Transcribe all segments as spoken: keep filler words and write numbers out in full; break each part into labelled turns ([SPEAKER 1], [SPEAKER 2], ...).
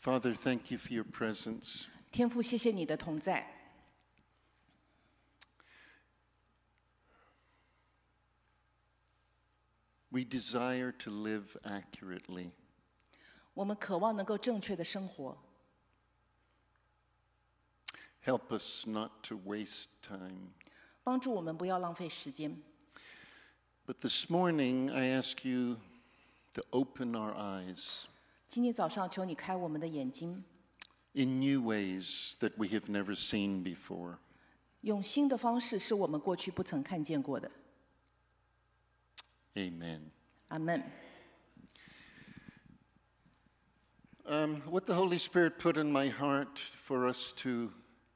[SPEAKER 1] Father, thank you for your presence.
[SPEAKER 2] 天父，谢谢你的同在。
[SPEAKER 1] We desire to live accurately.
[SPEAKER 2] 我们渴望能够正确的生活，
[SPEAKER 1] Help us not to waste time.
[SPEAKER 2] 帮助我们不要浪费时间。
[SPEAKER 1] But this morning, I ask you to open our eyes
[SPEAKER 2] 今天早上，求你开我们的眼睛，
[SPEAKER 1] in new ways that we have never seen before.
[SPEAKER 2] 用新的方式，是我们过去不曾看见过的。
[SPEAKER 1] Amen.
[SPEAKER 2] 阿门。
[SPEAKER 1] Um, what the Holy Spirit put in my heart for us to,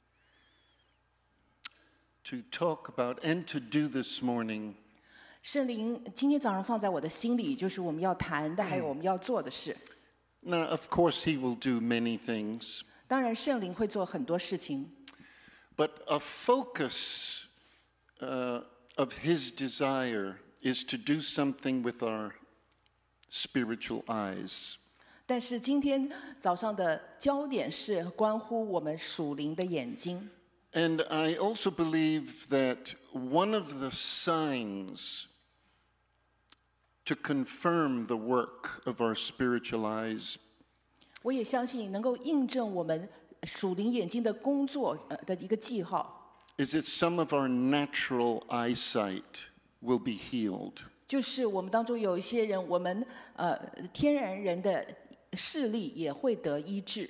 [SPEAKER 1] to talk about and to do this morning
[SPEAKER 2] 圣灵今天早上放在我的心里，就是我们要谈的，还有我们要做的事。
[SPEAKER 1] Now, of course, He will do many things,
[SPEAKER 2] 当然，圣灵会做很多事情，
[SPEAKER 1] but a focus uh, of His desire is to do something with our spiritual eyes.
[SPEAKER 2] 但是今天早上的焦点是关乎我们属灵的眼睛。
[SPEAKER 1] And I also believe that one of the signs to confirm the work of our spiritual eyes
[SPEAKER 2] 我也相信能够印证我们属灵眼睛的工作呃的一个记号，
[SPEAKER 1] is that some of our natural eyesight will be healed.
[SPEAKER 2] 就是我们当中有一些人，我们呃天然人的视力也会得医治。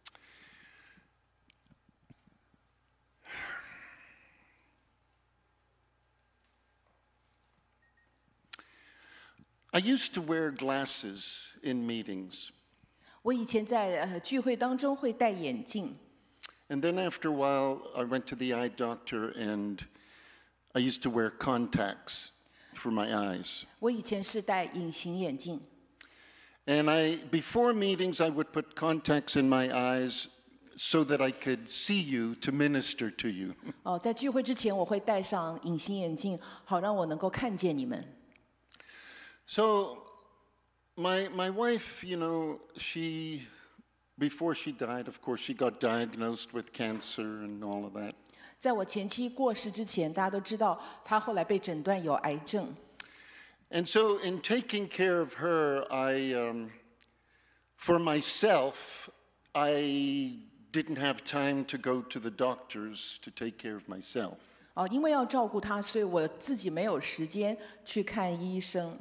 [SPEAKER 1] I used to wear glasses in meetings,
[SPEAKER 2] 我以前在呃聚会当中会戴眼镜，
[SPEAKER 1] and then after a while, I went to the eye doctor and I used to wear contacts for my eyes.
[SPEAKER 2] 我以前是戴隐形眼镜，
[SPEAKER 1] And I, before meetings, I would put contacts in my eyes so that I could see you to minister to you.
[SPEAKER 2] 哦，在聚会之前我会戴上隐形眼镜，好让我能够看见你们。
[SPEAKER 1] So, my my wife, you know, she before she died, of course, she got diagnosed with cancer and all of that.
[SPEAKER 2] 在我前妻过世之前，大家都知道她后来被诊断有癌症。
[SPEAKER 1] And so, in taking care of her, I, um, for myself, I didn't have time to go to the doctors to take care of myself.
[SPEAKER 2] 哦，因为要照顾她，所以我自己没有时间去看医生。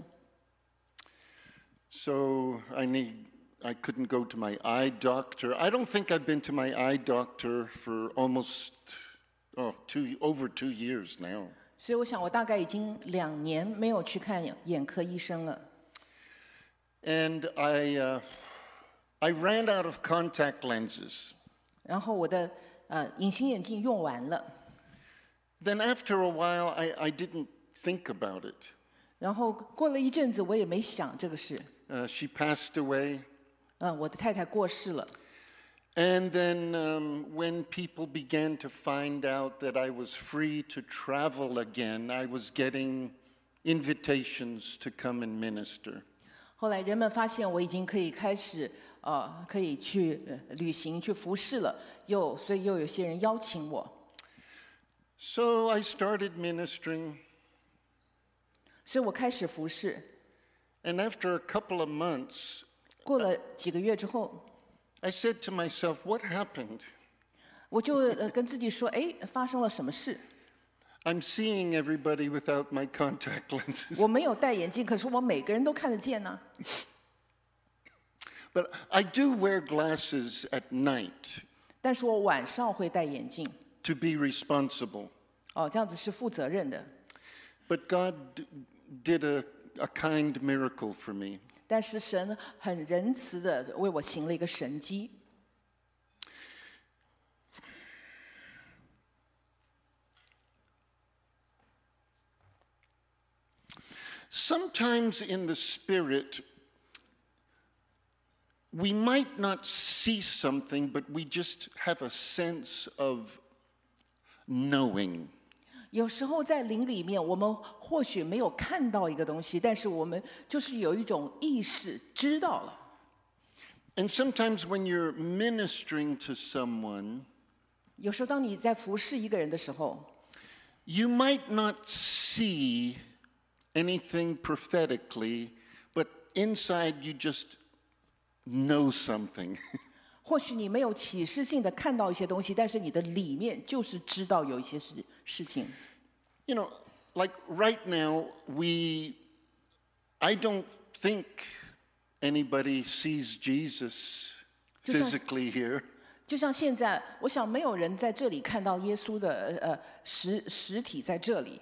[SPEAKER 1] So I need, I couldn't go to my eye doctor. I don't think I've been to my eye doctor for almost, oh, two, over two years now.
[SPEAKER 2] 所以我想，我大概已经两年没有去看眼科医生了。
[SPEAKER 1] And I, uh, I ran out of contact lenses.
[SPEAKER 2] 然后我的呃隐形眼镜用完了，
[SPEAKER 1] Then after a while, I, I didn't think about it.
[SPEAKER 2] 然后过了一阵子，我也没想这个事。
[SPEAKER 1] Uh, she passed away.
[SPEAKER 2] 嗯，我的太太过世了。
[SPEAKER 1] And then um, when people began to find out that I was free to travel again, I was getting invitations to come and minister.
[SPEAKER 2] 后来人们发现我已经可以开始呃可以去呃旅行去服侍了，又所以又有些人邀请我，
[SPEAKER 1] So I started ministering.
[SPEAKER 2] 所以我开始服侍。
[SPEAKER 1] And after a couple of months,
[SPEAKER 2] 过了几个月之后，
[SPEAKER 1] I said to myself, what happened?
[SPEAKER 2] 我就呃跟自己说，哎，发生了什么事？
[SPEAKER 1] I'm seeing everybody without my contact lenses.
[SPEAKER 2] 我没有戴眼镜，可是我每个人都看得见呢、
[SPEAKER 1] But I do wear glasses at night
[SPEAKER 2] 但是我晚上会戴眼镜，
[SPEAKER 1] to be responsible.
[SPEAKER 2] 哦，这样子是负责任的。
[SPEAKER 1] But God d- did a, a kind miracle for me.
[SPEAKER 2] 但是神很仁慈的为我行了一个神迹。
[SPEAKER 1] Sometimes in the Spirit, we might not see something, but we just have a sense of knowing.
[SPEAKER 2] 有时候在灵里面，我们或许没有看到一个东西，但是我们就是有一种意识知道了。
[SPEAKER 1] And sometimes when you're ministering to someone,
[SPEAKER 2] 有时候当你在服侍一个人的时候，
[SPEAKER 1] you might not see anything prophetically, but inside you just know something.
[SPEAKER 2] 或许你没有启示性的看到一些东西，但是你的里面就是知道有一些事事情。
[SPEAKER 1] You know, like right now, we, I don't think anybody sees Jesus physically here.
[SPEAKER 2] 就像现在，我想没有人在这里看到耶稣的呃实实体在这里。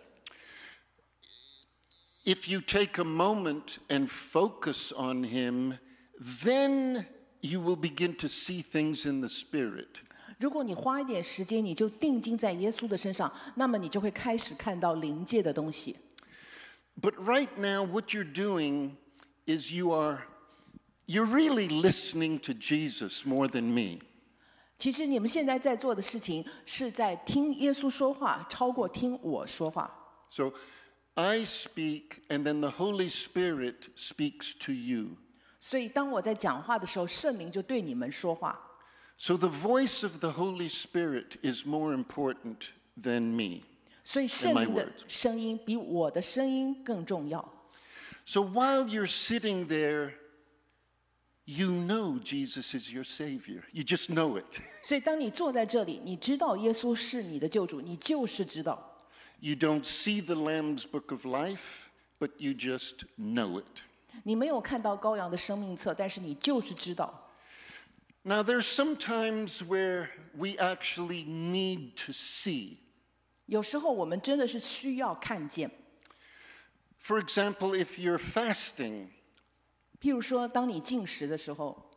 [SPEAKER 1] If you take a moment and focus on him, then you will begin to see things in the Spirit.
[SPEAKER 2] 如果你花一点时间，你就定睛在耶稣的身上，那么你就会开始看到灵界的东西。
[SPEAKER 1] But right now, what you're doing is you are, you're really listening to Jesus more than me.
[SPEAKER 2] 其实你们现在在做的事情，是在听耶稣说话，超过听我说话。
[SPEAKER 1] So I speak, and then the Holy Spirit speaks to you.
[SPEAKER 2] 所以当我在讲话的时候，圣灵就对你们说话。
[SPEAKER 1] So the voice of the Holy Spirit is more important than me.
[SPEAKER 2] 所以圣
[SPEAKER 1] my
[SPEAKER 2] 灵的
[SPEAKER 1] words.
[SPEAKER 2] 声音比我的声音更重要。
[SPEAKER 1] So while you're sitting there, you know Jesus is your Savior. You just know it.
[SPEAKER 2] 所以当你坐在这里，你知道耶稣是你的救主，你就是知道。
[SPEAKER 1] You don't see the Lamb's Book of Life, but you just know it.
[SPEAKER 2] 你没有看到羔羊的生命册，但是你就是知道。
[SPEAKER 1] Now, there's some times where we actually need to see.
[SPEAKER 2] 有时候我们真的是需要看见。
[SPEAKER 1] For example, if you're fasting,
[SPEAKER 2] 譬如说，当你进食的时候，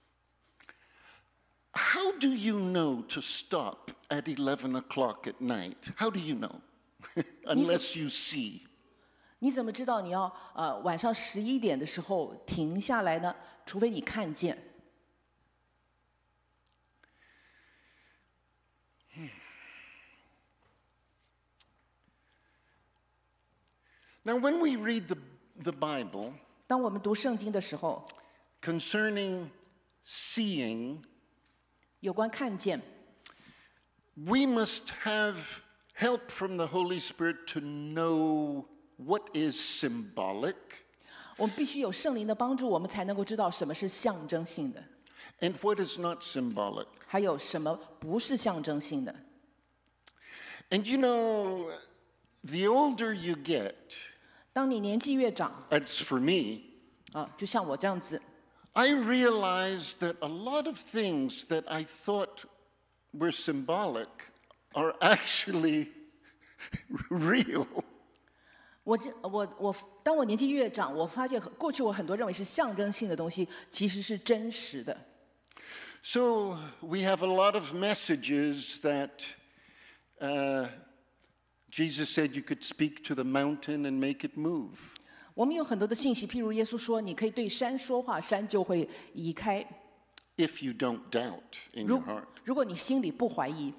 [SPEAKER 1] how do you know to stop at eleven o'clock at night? How do you know? Unless you see.
[SPEAKER 2] 你怎么知道你要呃晚上十一点的时候停下来呢？除非你看见。
[SPEAKER 1] Now, when we read the, the Bible
[SPEAKER 2] 当我们读圣经的时候，
[SPEAKER 1] concerning seeing,
[SPEAKER 2] 有关看见，
[SPEAKER 1] we must have help from the Holy Spirit to know what is symbolic
[SPEAKER 2] 我们必须有圣灵的帮助，我们才能够知道什么是象征性的，
[SPEAKER 1] and what is not symbolic.
[SPEAKER 2] 还有什么不是象征性的。
[SPEAKER 1] And you know, the older you get,
[SPEAKER 2] 当你年纪越长，
[SPEAKER 1] that's for me,
[SPEAKER 2] 啊，就像我这样子，
[SPEAKER 1] I realize that a lot of things that I thought were symbolic are actually real.
[SPEAKER 2] 我这我我，当我年纪越长，我发现过去我很多认为是象征性的东西，其实是真实的。
[SPEAKER 1] So we have a lot of messages that uh, Jesus said you could speak to the mountain and make it move.
[SPEAKER 2] 我们有很多的信息，譬如耶稣说，你可以对山说话，山就会移开。
[SPEAKER 1] If you don't doubt in
[SPEAKER 2] 如
[SPEAKER 1] your heart.
[SPEAKER 2] 如果你心里不怀疑，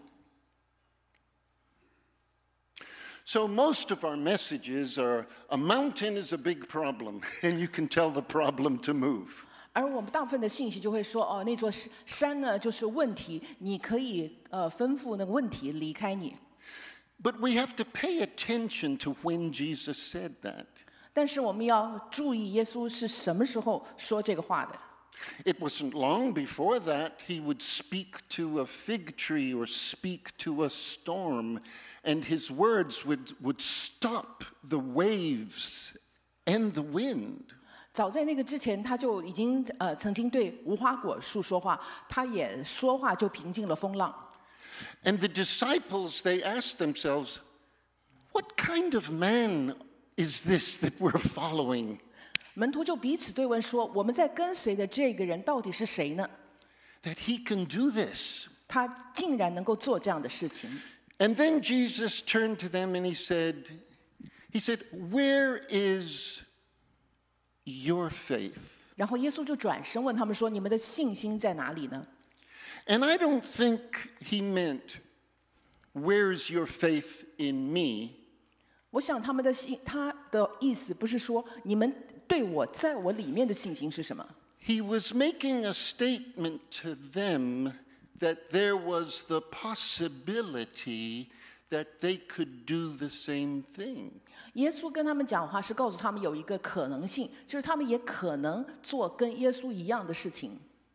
[SPEAKER 1] So most of our messages are a mountain is a big problem, and you can tell the problem to move.
[SPEAKER 2] 而我们大部分的信息就会说，哦，那座山呢就是问题，你可以呃吩咐那个问题离开你。
[SPEAKER 1] But we have to pay attention to when Jesus said that.
[SPEAKER 2] 但是我们要注意耶稣是什么时候说这个话的。
[SPEAKER 1] It wasn't long before that he would speak to a fig tree or speak to a storm, and his words would, would stop the waves and the wind.
[SPEAKER 2] 早在那个之前，他就已经呃曾经对无花果树说话，他也说话就平静了风浪。
[SPEAKER 1] And the disciples, they asked themselves, what kind of man is this that we're following?
[SPEAKER 2] 门徒就彼此对问说：“我们在跟随的这个人到底是谁呢？
[SPEAKER 1] That he can do this.
[SPEAKER 2] 他竟然能够做这样的事情。”
[SPEAKER 1] And then Jesus turned to them and he said, he said, where is your faith?
[SPEAKER 2] 然后耶稣就转身问他们说：“你们的信心在哪里呢？”
[SPEAKER 1] And I don't think he meant, where's your faith in me?
[SPEAKER 2] 我想他们的信，他的意思不是说你们对我在我里面的信心是什么，
[SPEAKER 1] he was making a statement to them that there was the possibility that they could do the same thing.
[SPEAKER 2] 耶稣跟他们讲话是告诉他们有一个可能性，就是他们也可能做跟耶稣一样的事情。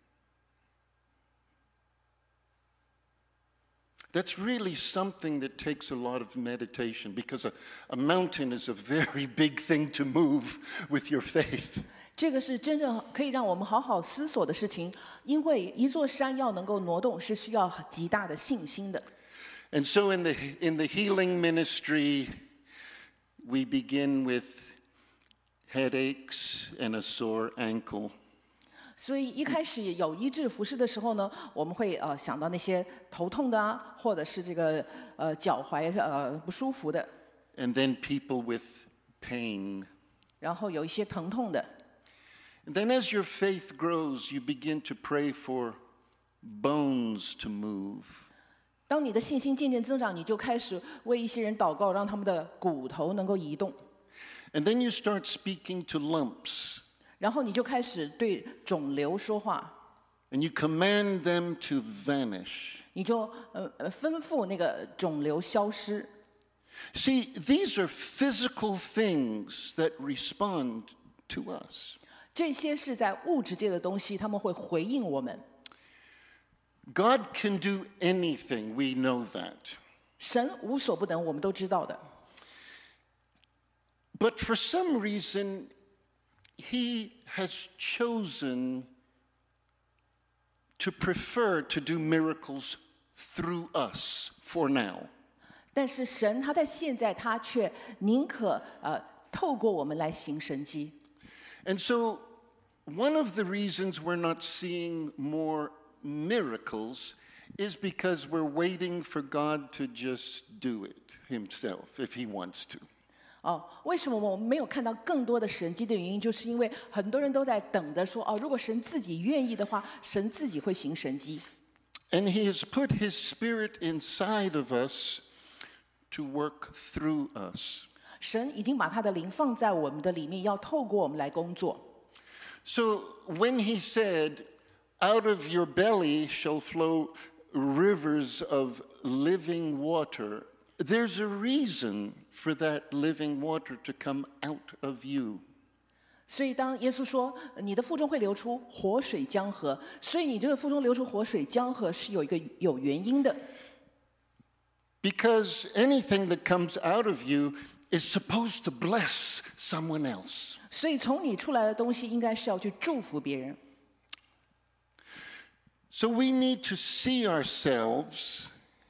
[SPEAKER 1] That's really something that takes a lot of meditation because a, a mountain is a very big thing to move with your faith.
[SPEAKER 2] 这个是真正可以让我们好好思索的事情，因为一座山要能够挪动，是需要极大的信心的。
[SPEAKER 1] And so in the, in the healing ministry, we begin with headaches and a sore ankle.
[SPEAKER 2] 所以一开始有医治服侍的时候呢，我们会呃想到那些头痛的啊，或者是这个呃脚踝呃不舒服的，
[SPEAKER 1] And then people with pain.
[SPEAKER 2] 然后有一些疼痛的。
[SPEAKER 1] And then as your faith grows, you begin to pray for bones to move.
[SPEAKER 2] 当你的信心渐渐增长，你就开始为一些人祷告，让他们的骨头能够移动。
[SPEAKER 1] And then you start speaking to lumps.
[SPEAKER 2] 然后你就开始对肿瘤说话，
[SPEAKER 1] And you command them to vanish.
[SPEAKER 2] 你就呃呃吩咐那个肿瘤消失。
[SPEAKER 1] See, these are physical things that respond to us.
[SPEAKER 2] 这些是在物质界的东西，他们会回应我们。
[SPEAKER 1] God can do anything, we know that.
[SPEAKER 2] 神无所不能，我们都知道的。
[SPEAKER 1] But for some reason, He has chosen to prefer to do miracles through us for now.
[SPEAKER 2] 但是神他在现在他却宁可呃透过我们来行神迹。
[SPEAKER 1] And so, one of the reasons we're not seeing more miracles is because we're waiting for God to just do it Himself if He wants to.
[SPEAKER 2] 哦，为什么我们没有看到更多的神迹的原因，就是因为很多人都在等着说，哦，如果神自己愿意的话，神自己会行神迹。
[SPEAKER 1] And He has put His Spirit inside of us to work through us.
[SPEAKER 2] 神已经把他的灵放在我们的里面，要透过我们来工作。
[SPEAKER 1] So when He said, "Out of your belly shall flow rivers of living water," there's a reason for that living water to come out of you.
[SPEAKER 2] 所以当耶稣说你的腹中会流出活水江河，所以你这个腹中流出活水江河是有一个有原因的。
[SPEAKER 1] Because anything that comes out of you is supposed to bless someone else.
[SPEAKER 2] 所以从你出来的东西应该是要去祝福别人。
[SPEAKER 1] So we need to see ourselves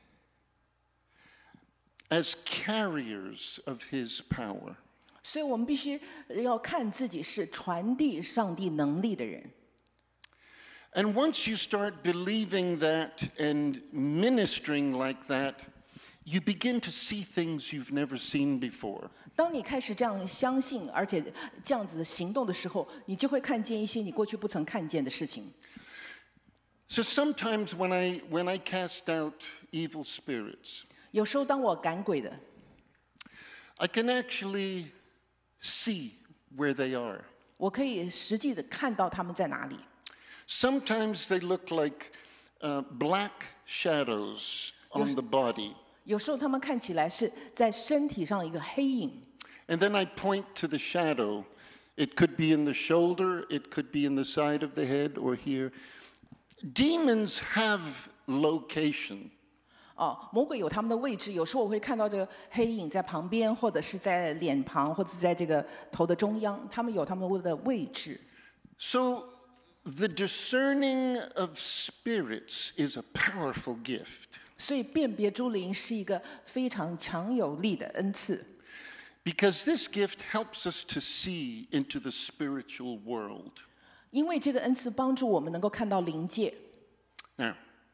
[SPEAKER 1] as carriers of His power.
[SPEAKER 2] 所以我们必须要看自己是传递上帝能力的人。
[SPEAKER 1] And once you start believing that and ministering like that, you begin to see things you've never seen before.
[SPEAKER 2] 当你开始这样相信，而且这样子的行动的时候，你就会看见一些你过去不曾看见的事情。
[SPEAKER 1] So sometimes when I when I cast out evil spirits,
[SPEAKER 2] 有时候当我赶鬼的，
[SPEAKER 1] I can actually see where they are.
[SPEAKER 2] 我可以实际的看到他们在哪里。
[SPEAKER 1] Sometimes they look like uh, black shadows on the body.
[SPEAKER 2] 有时候他们看起来是在身体上一个黑影，
[SPEAKER 1] And then I point to the shadow. It could be in the shoulder, it could be in the side of the head or here. Demons have location.
[SPEAKER 2] 哦，魔鬼有他们的位置。有时候我会看到这个黑影在旁边，或者是在脸庞，或者是在这个头的中央，他们有他们的位置。
[SPEAKER 1] So the discerning of spirits is a powerful gift.
[SPEAKER 2] 所以辨别诸灵是一个非常强有力的恩赐。
[SPEAKER 1] Because this gift helps us to see into the spiritual world.
[SPEAKER 2] 因为这个恩赐帮助我们能够看到灵界。
[SPEAKER 1] Now,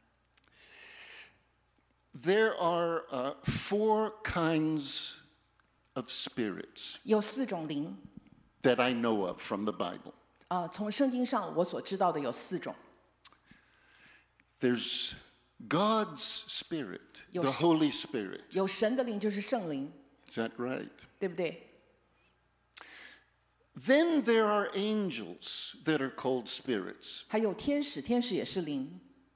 [SPEAKER 1] there are uh, four kinds of spirits
[SPEAKER 2] 有四种灵，
[SPEAKER 1] that I know of from the Bible.
[SPEAKER 2] 啊、从圣经上我所知道的有四种。
[SPEAKER 1] There's God's Spirit, the
[SPEAKER 2] Yes.
[SPEAKER 1] Holy Spirit.
[SPEAKER 2] 有神的灵就是圣灵，
[SPEAKER 1] Is that right?
[SPEAKER 2] 对不对？
[SPEAKER 1] Then there are angels that are called spirits.
[SPEAKER 2] 还有天使，天使也是灵。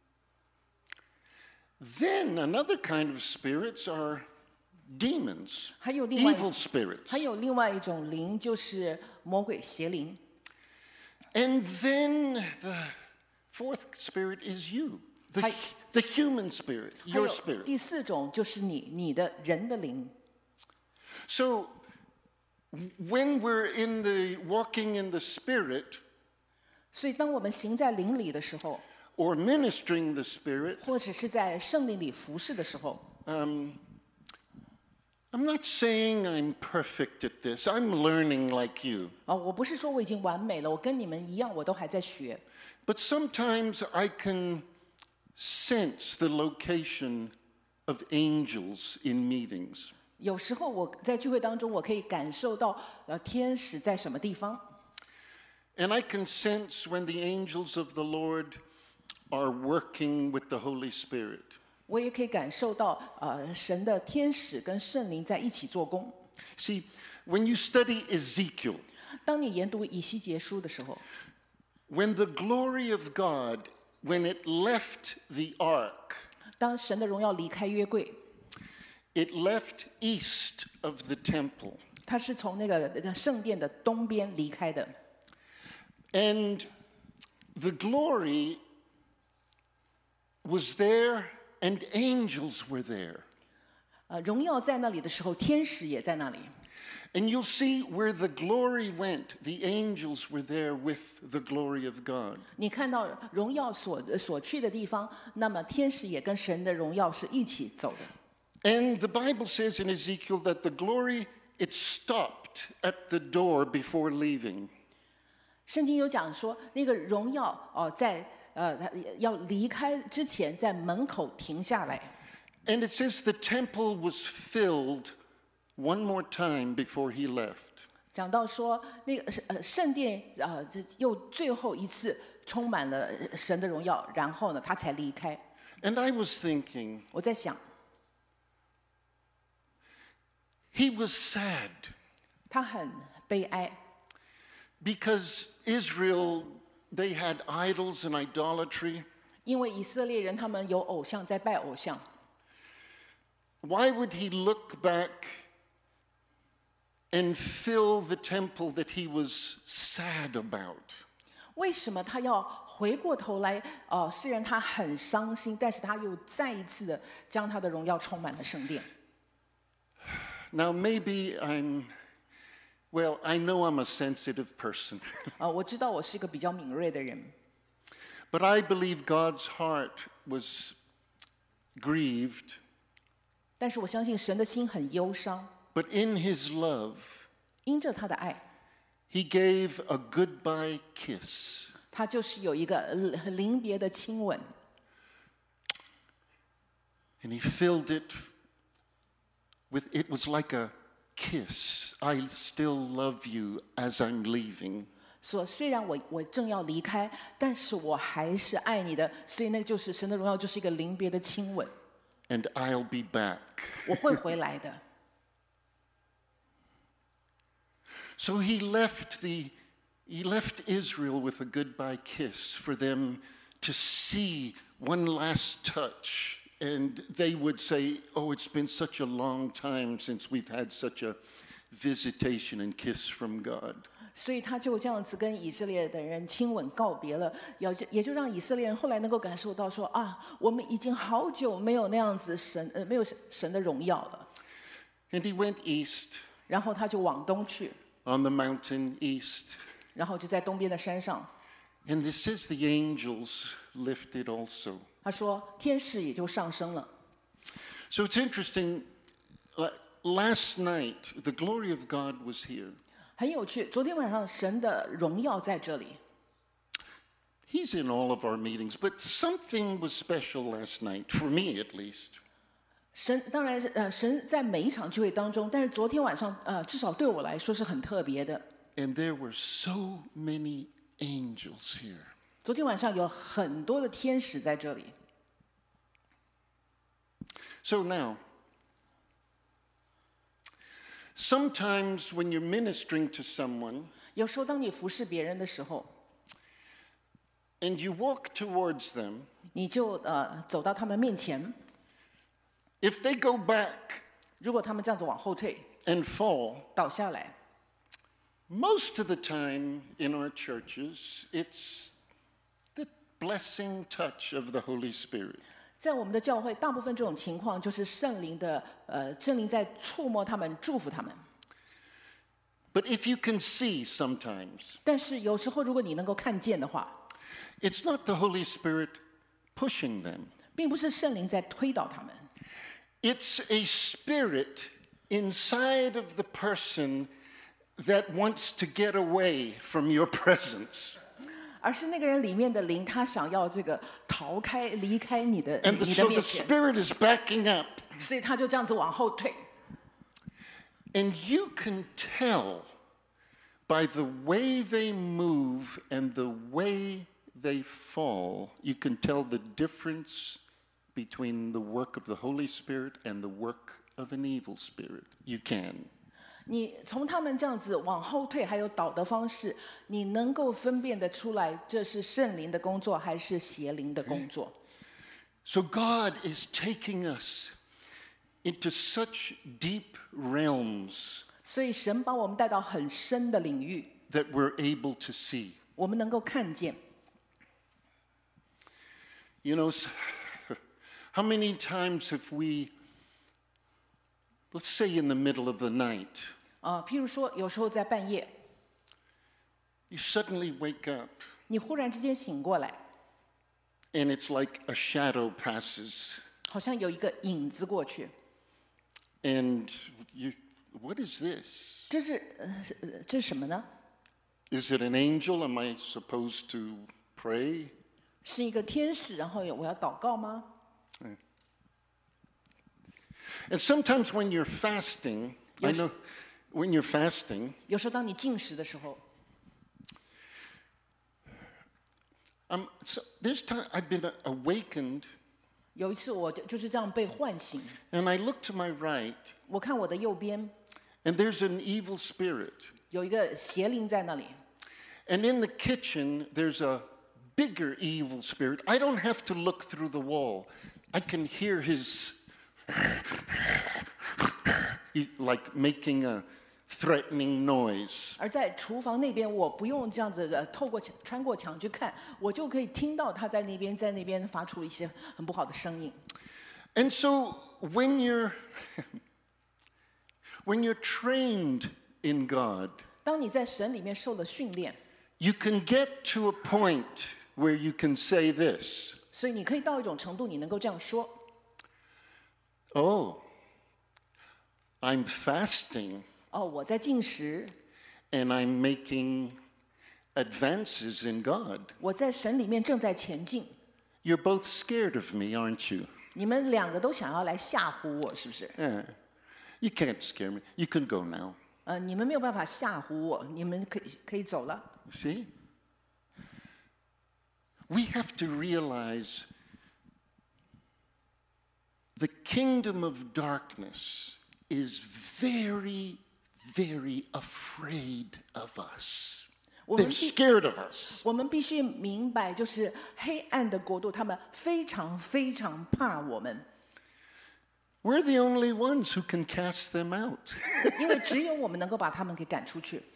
[SPEAKER 1] Then another kind of spirits are demons,
[SPEAKER 2] 还有另外
[SPEAKER 1] evil spirits.
[SPEAKER 2] 还有另外一种灵，就是魔鬼邪灵。
[SPEAKER 1] And then the fourth spirit is you, the,
[SPEAKER 2] 还-
[SPEAKER 1] the human spirit,
[SPEAKER 2] 还
[SPEAKER 1] your
[SPEAKER 2] 有
[SPEAKER 1] spirit.
[SPEAKER 2] 第四种就是你，你的人的灵。
[SPEAKER 1] So when we're in the walking in the spirit
[SPEAKER 2] 所以，当我们行在灵里的时候，
[SPEAKER 1] or ministering the spirit,
[SPEAKER 2] 或者是在圣灵里服侍的时候，
[SPEAKER 1] um, I'm not saying I'm perfect at this. I'm learning like you.
[SPEAKER 2] 啊，我不是说我已经完美了，我跟你们一样，我都还在学。
[SPEAKER 1] But sometimes I can sense the location of angels in meetings.
[SPEAKER 2] 有时候我在聚会当中，我可以感受到呃天使在什么地方，
[SPEAKER 1] And I can sense when the angels of the Lord are working with the Holy Spirit.
[SPEAKER 2] 我也可以感受到呃神的天使跟圣灵在一起做工。
[SPEAKER 1] See, when you study Ezekiel,
[SPEAKER 2] 当你研读以西结书的时候，
[SPEAKER 1] when the glory of God, when it left the ark,
[SPEAKER 2] 当神的荣耀离开约柜，
[SPEAKER 1] it left east of the temple.
[SPEAKER 2] 它是从那个呃圣殿的东边离开的。
[SPEAKER 1] And the glory was there and angels were there.
[SPEAKER 2] 呃，荣耀在那里的时候，天使也在那里。
[SPEAKER 1] And you'll see where the glory went, the angels were there with the glory of God.
[SPEAKER 2] 你看到荣耀所呃所去的地方，那么天使也跟神的荣耀是一起走的。
[SPEAKER 1] And the Bible says in Ezekiel that the glory, it stopped at the door before leaving.
[SPEAKER 2] 圣经有讲说，那个荣耀哦、在呃他要离开之前，在门口停下来。
[SPEAKER 1] And it says the temple was filled one more time before he left.
[SPEAKER 2] 讲到说，那个呃圣殿啊、这又最后一次充满了呃神的荣耀，然后呢，他才离开。
[SPEAKER 1] And I was thinking,
[SPEAKER 2] 我在想，
[SPEAKER 1] he was sad
[SPEAKER 2] 他很悲哀，
[SPEAKER 1] because Israel, they had idols and idolatry.
[SPEAKER 2] 因为以色列人他们有偶像在拜偶像。
[SPEAKER 1] Why would he look back and fill the temple that he was sad about?
[SPEAKER 2] 为什么他要回过头来？呃，虽然他很伤心，但是他又再一次的将他的荣耀充满了圣殿。
[SPEAKER 1] Now, maybe I'm, well, I know I'm a sensitive person,
[SPEAKER 2] 呃，我知道我是一个比较敏锐的人，
[SPEAKER 1] but I believe God's heart was grieved,
[SPEAKER 2] 但是我相信神的心很忧伤，
[SPEAKER 1] but in his love,
[SPEAKER 2] 因着他的爱，
[SPEAKER 1] he gave a goodbye kiss.
[SPEAKER 2] 他就是有一个呃临别的亲吻，
[SPEAKER 1] And he filled it with, it was like a kiss. I still love you as I'm leaving.
[SPEAKER 2] 说虽然我我正要离开，但是我还是爱你的，所以那就是神的荣耀，就是一个临别的亲吻，
[SPEAKER 1] And I'll be back.
[SPEAKER 2] 我会回来的。
[SPEAKER 1] So he left the he left Israel with a goodbye kiss for them to see one last touch. And they would say, oh, it's been such a long time since we've had such a visitation and kiss from God.
[SPEAKER 2] 所以他就这样子跟以色列的人亲吻告别了，也就也就让以色列人后来能够感受到说啊，我们已经好久没有那样子神呃没有神的荣耀了。
[SPEAKER 1] And he went east
[SPEAKER 2] 然后他就往东去，
[SPEAKER 1] on the mountain east.
[SPEAKER 2] 然后就在东边的山上，
[SPEAKER 1] And it says the angels lifted also.
[SPEAKER 2] 他说天使也就上升了。
[SPEAKER 1] So it's interesting. la- Last night, the glory of God was here.
[SPEAKER 2] 很有趣，昨天晚上神的荣耀在这里，
[SPEAKER 1] He's in all of our meetings, but something was special last night, for me at least.
[SPEAKER 2] 神当然是呃神在每一场聚会当中，但是昨天晚上呃至少对我来说是很特别的。
[SPEAKER 1] And there were so many angels here.
[SPEAKER 2] 昨天晚上有很多的天使在这里，
[SPEAKER 1] So now, sometimes when you're ministering to someone,
[SPEAKER 2] 有时候当你服侍别人的时候，
[SPEAKER 1] and you walk towards them,
[SPEAKER 2] 你就呃走到他们面前，
[SPEAKER 1] if they go back
[SPEAKER 2] 如果他们这样子往后退，
[SPEAKER 1] and fall,
[SPEAKER 2] 倒下来，
[SPEAKER 1] most of the time in our churches, it's the blessing touch of the Holy Spirit.
[SPEAKER 2] 在我们的教会，大部分这种情况就是圣灵的呃圣灵在触摸他们，祝福他们。
[SPEAKER 1] But if you can see sometimes,
[SPEAKER 2] 但是有时候，如果你能够看见的话，
[SPEAKER 1] it's not the Holy Spirit pushing them.
[SPEAKER 2] 并不是圣灵在推倒他们，
[SPEAKER 1] It's a spirit inside of the person that wants to get away from your presence.
[SPEAKER 2] 而是那个人里面的灵，他想要这个逃开、离开你的
[SPEAKER 1] And the,
[SPEAKER 2] 你的
[SPEAKER 1] so
[SPEAKER 2] 面
[SPEAKER 1] the
[SPEAKER 2] 前，
[SPEAKER 1] spirit is backing up.
[SPEAKER 2] 所以他就这样子往后退。
[SPEAKER 1] And you can tell by the way they move and the way they fall, you can tell the difference between the work of the Holy Spirit and the work of an evil spirit. You can.
[SPEAKER 2] 你从他们这样子往后退，还有倒的方式，你能够分辨得出来，这是圣灵的工作还是邪灵的工作。
[SPEAKER 1] So God is taking us into such deep realms
[SPEAKER 2] 所以神把我们带到很深的领域，
[SPEAKER 1] that we're able to see.
[SPEAKER 2] 我们能够看见。
[SPEAKER 1] You know, how many times have we, let's say in the middle of the night,
[SPEAKER 2] 啊、譬如说，有时候在半夜，
[SPEAKER 1] you suddenly wake up
[SPEAKER 2] 你忽然之间醒过来，
[SPEAKER 1] and it's like a shadow passes
[SPEAKER 2] 好像有一个影子过去，
[SPEAKER 1] and you, what is this?
[SPEAKER 2] 这是呃是呃这是什么呢？
[SPEAKER 1] Is it an angel? Am I supposed to pray?
[SPEAKER 2] 是一个天使，然后我要祷告吗？
[SPEAKER 1] And sometimes when you're fasting, I
[SPEAKER 2] Yes.
[SPEAKER 1] know when you're fasting,
[SPEAKER 2] 有时候当你进食的时候，
[SPEAKER 1] um, so there's time I've been awakened
[SPEAKER 2] 有一次我就就是这样被唤醒，
[SPEAKER 1] and I look to my right
[SPEAKER 2] 我看我的右边
[SPEAKER 1] and there's an evil spirit.
[SPEAKER 2] 有一个邪灵在那里，
[SPEAKER 1] And in the kitchen, there's a bigger evil spirit. I don't have to look through the wall. I can hear his, he, like making a threatening noise.
[SPEAKER 2] 而在厨房那边，我不用这样子的透过墙穿过墙去看，我就可以听到他在那边在那边发出了一些很不好的声音。
[SPEAKER 1] And so when you're, when you're trained in God,
[SPEAKER 2] 当你在神里面受了训练，
[SPEAKER 1] you can get to a point where you can say this.
[SPEAKER 2] 所以你可以到一种程度，你能够这样说：
[SPEAKER 1] Oh, I'm fasting
[SPEAKER 2] 哦，我在进食，
[SPEAKER 1] and I'm making advances in God.
[SPEAKER 2] 我在神里面正在前进。
[SPEAKER 1] You're both scared of me, aren't you?
[SPEAKER 2] 你们两个都想要来吓唬我，是不是？
[SPEAKER 1] Yeah. You can't scare me. You can go now.
[SPEAKER 2] 呃，你们没有办法吓唬我，你们可以可以走了。
[SPEAKER 1] See? We have to realize the kingdom of darkness is very, very afraid of us.
[SPEAKER 2] 我们
[SPEAKER 1] They're
[SPEAKER 2] 必
[SPEAKER 1] scared of us.
[SPEAKER 2] 我们必须明白，就是黑暗的国度，他们非常非常怕我们，
[SPEAKER 1] We're the only ones who can cast them out.
[SPEAKER 2] 因为只有我们能够把他们给赶出去。